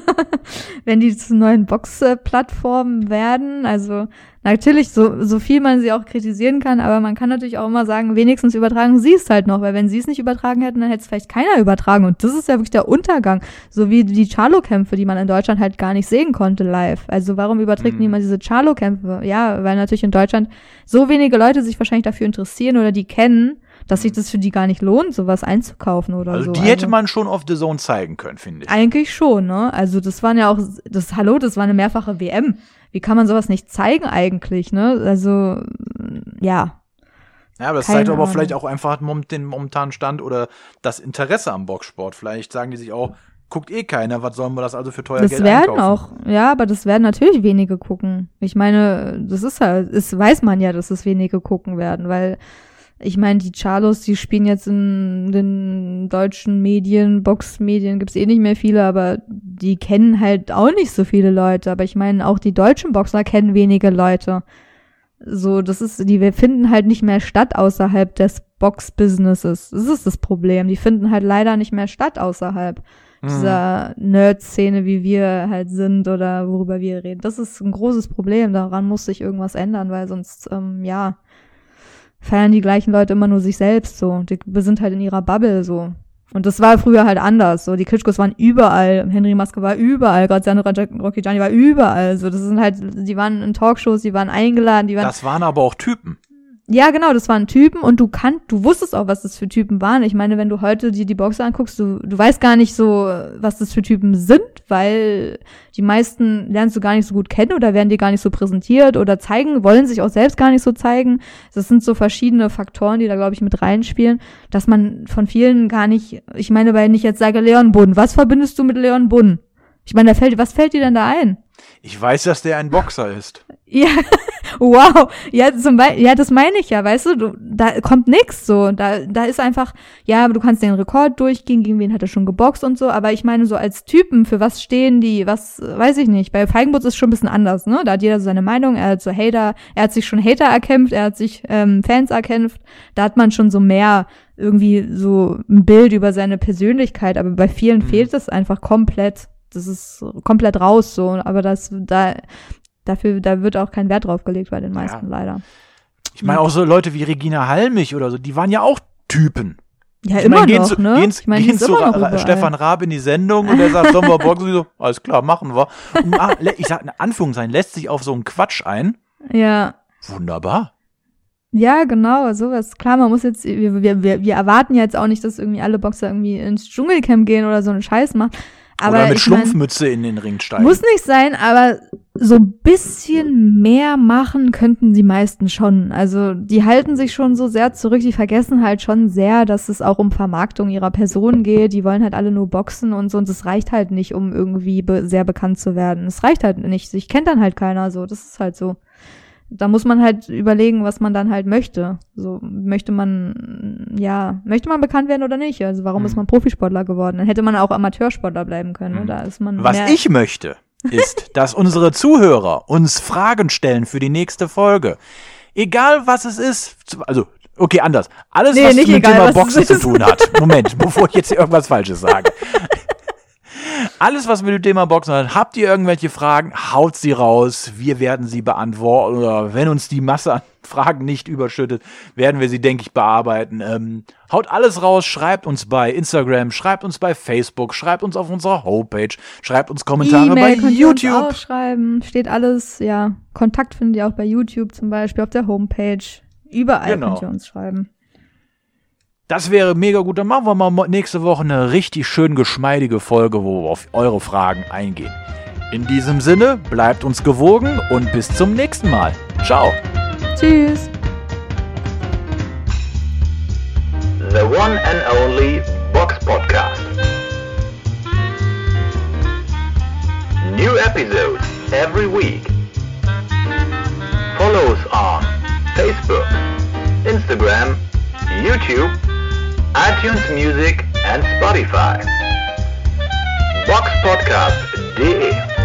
wenn die zu neuen Box-Plattformen werden, also natürlich, so, so viel man sie auch kritisieren kann, aber man kann natürlich auch immer sagen, wenigstens übertragen sie es halt noch, weil wenn sie es nicht übertragen hätten, dann hätte es vielleicht keiner übertragen und das ist ja wirklich der Untergang, so wie die Charlo-Kämpfe, die man in Deutschland halt gar nicht sehen konnte live. Also warum überträgt Mhm. niemand diese Charlo-Kämpfe? Ja, weil natürlich in Deutschland so wenige Leute sich wahrscheinlich dafür interessieren oder die kennen, dass sich das für die gar nicht lohnt, sowas einzukaufen oder Also so. die hätte man schon auf The Zone zeigen können, finde ich. Eigentlich schon, ne? Also das waren ja auch, das, hallo, das war eine mehrfache W M. Wie kann man sowas nicht zeigen eigentlich, ne? Also, ja. Ja, aber das Keine zeigt aber Ahnung. vielleicht auch einfach mom- den momentanen Stand oder das Interesse am Boxsport. Vielleicht sagen die sich auch, guckt eh keiner, was sollen wir das also für teuer Das Geld werden einkaufen? auch, ja, aber das werden natürlich wenige gucken. Ich meine, das ist halt, es weiß man ja, dass es wenige gucken werden, weil ich meine, die Charlos, die spielen jetzt in den deutschen Medien, Boxmedien gibt's eh nicht mehr viele, aber die kennen halt auch nicht so viele Leute. Aber ich meine, auch die deutschen Boxer kennen wenige Leute. So, das ist, die finden halt nicht mehr statt außerhalb des Box-Businesses. Das ist das Problem. Die finden halt leider nicht mehr statt außerhalb dieser Nerd-Szene, wie wir halt sind oder worüber wir reden. Das ist ein großes Problem. Daran muss sich irgendwas ändern, weil sonst, ähm, ja, feiern die gleichen Leute immer nur sich selbst so. Die sind halt in ihrer Bubble so. Und das war früher halt anders. So, die Klitschkos waren überall. Henry Maske war überall. Graziano Rocchigiani war überall. So, das sind halt, die waren in Talkshows, die waren eingeladen, die waren. Das waren aber auch Typen. Ja, genau, das waren Typen und du kannt, du wusstest auch, was das für Typen waren. Ich meine, wenn du heute dir die Boxer anguckst, du, du weißt gar nicht so, was das für Typen sind, weil die meisten lernst du gar nicht so gut kennen oder werden dir gar nicht so präsentiert oder zeigen, wollen sich auch selbst gar nicht so zeigen. Das sind so verschiedene Faktoren, die da, glaube ich, mit reinspielen, dass man von vielen gar nicht, ich meine, weil ich jetzt sage Leon Bunn, was verbindest du mit Leon Bunn? Ich meine, da fällt, was fällt dir denn da ein? Ich weiß, dass der ein Boxer ist. Ja, wow. Ja, zum Beispiel, ja, das meine ich ja, weißt du, du, da kommt nix so. Da, da ist einfach, ja, du kannst den Rekord durchgehen, gegen wen hat er schon geboxt und so, aber ich meine, so als Typen, für was stehen die, was, weiß ich nicht. Bei Feigenbutz ist schon ein bisschen anders, ne? Da hat jeder so seine Meinung, er hat so Hater, er hat sich schon Hater erkämpft, er hat sich ähm, Fans erkämpft. Da hat man schon so mehr irgendwie so ein Bild über seine Persönlichkeit, aber bei vielen mhm. fehlt es einfach komplett. Das ist komplett raus so, aber das, da, dafür, da wird auch kein Wert drauf gelegt bei den meisten ja. leider. Ich meine auch so Leute wie Regina Halmich oder so, die waren ja auch Typen. Ja, ich immer mein, noch, zu, ne? Gehen, ich meine, gehen zu Ra- Stefan Raab in die Sendung und der sagt, sollen wir boxen? So, alles klar, machen wir. Und, ah, ich sag, in Anführungszeichen, lässt sich auf so einen Quatsch ein. Ja. Wunderbar. Ja, genau, sowas. Klar, man muss jetzt, wir, wir, wir, wir erwarten ja jetzt auch nicht, dass irgendwie alle Boxer irgendwie ins Dschungelcamp gehen oder so einen Scheiß machen. Aber oder mit ich Schlumpfmütze mein, in den Ring steigen. Muss nicht sein, aber so ein bisschen mehr machen könnten die meisten schon. Also die halten sich schon so sehr zurück, die vergessen halt schon sehr, dass es auch um Vermarktung ihrer Person geht. Die wollen halt alle nur boxen und so und es reicht halt nicht, um irgendwie be- sehr bekannt zu werden. Es reicht halt nicht. Sich kennt dann halt keiner so. Das ist halt so. Da muss man halt überlegen, was man dann halt möchte. So, möchte man, ja, möchte man bekannt werden oder nicht? Also warum hm. ist man Profisportler geworden? Dann hätte man auch Amateursportler bleiben können. Hm. Ne? Da ist man was mehr ich möchte, ist, dass unsere Zuhörer uns Fragen stellen für die nächste Folge. Egal was es ist, also, okay, anders. Alles, nee, was mit dem Thema Boxen zu tun hat. Moment, bevor ich jetzt hier irgendwas Falsches sage. Alles, was mit dem Thema Boxen hat, habt ihr irgendwelche Fragen, haut sie raus, wir werden sie beantworten oder wenn uns die Masse an Fragen nicht überschüttet, werden wir sie, denke ich, bearbeiten. Ähm, haut alles raus, schreibt uns bei Instagram, schreibt uns bei Facebook, schreibt uns auf unserer Homepage, schreibt uns Kommentare E-Mail bei könnt YouTube. Ihr uns auch schreiben, steht alles, ja, Kontakt findet ihr auch bei YouTube zum Beispiel, auf der Homepage, überall genau. Könnt ihr uns schreiben. Das wäre mega gut. Dann machen wir mal nächste Woche eine richtig schön geschmeidige Folge, wo wir auf eure Fragen eingehen. In diesem Sinne, bleibt uns gewogen und bis zum nächsten Mal. Ciao. Tschüss. The one and only Box Podcast. New episodes every week. Follow us on Facebook, Instagram, YouTube, iTunes Music and Spotify. box podcast punkt de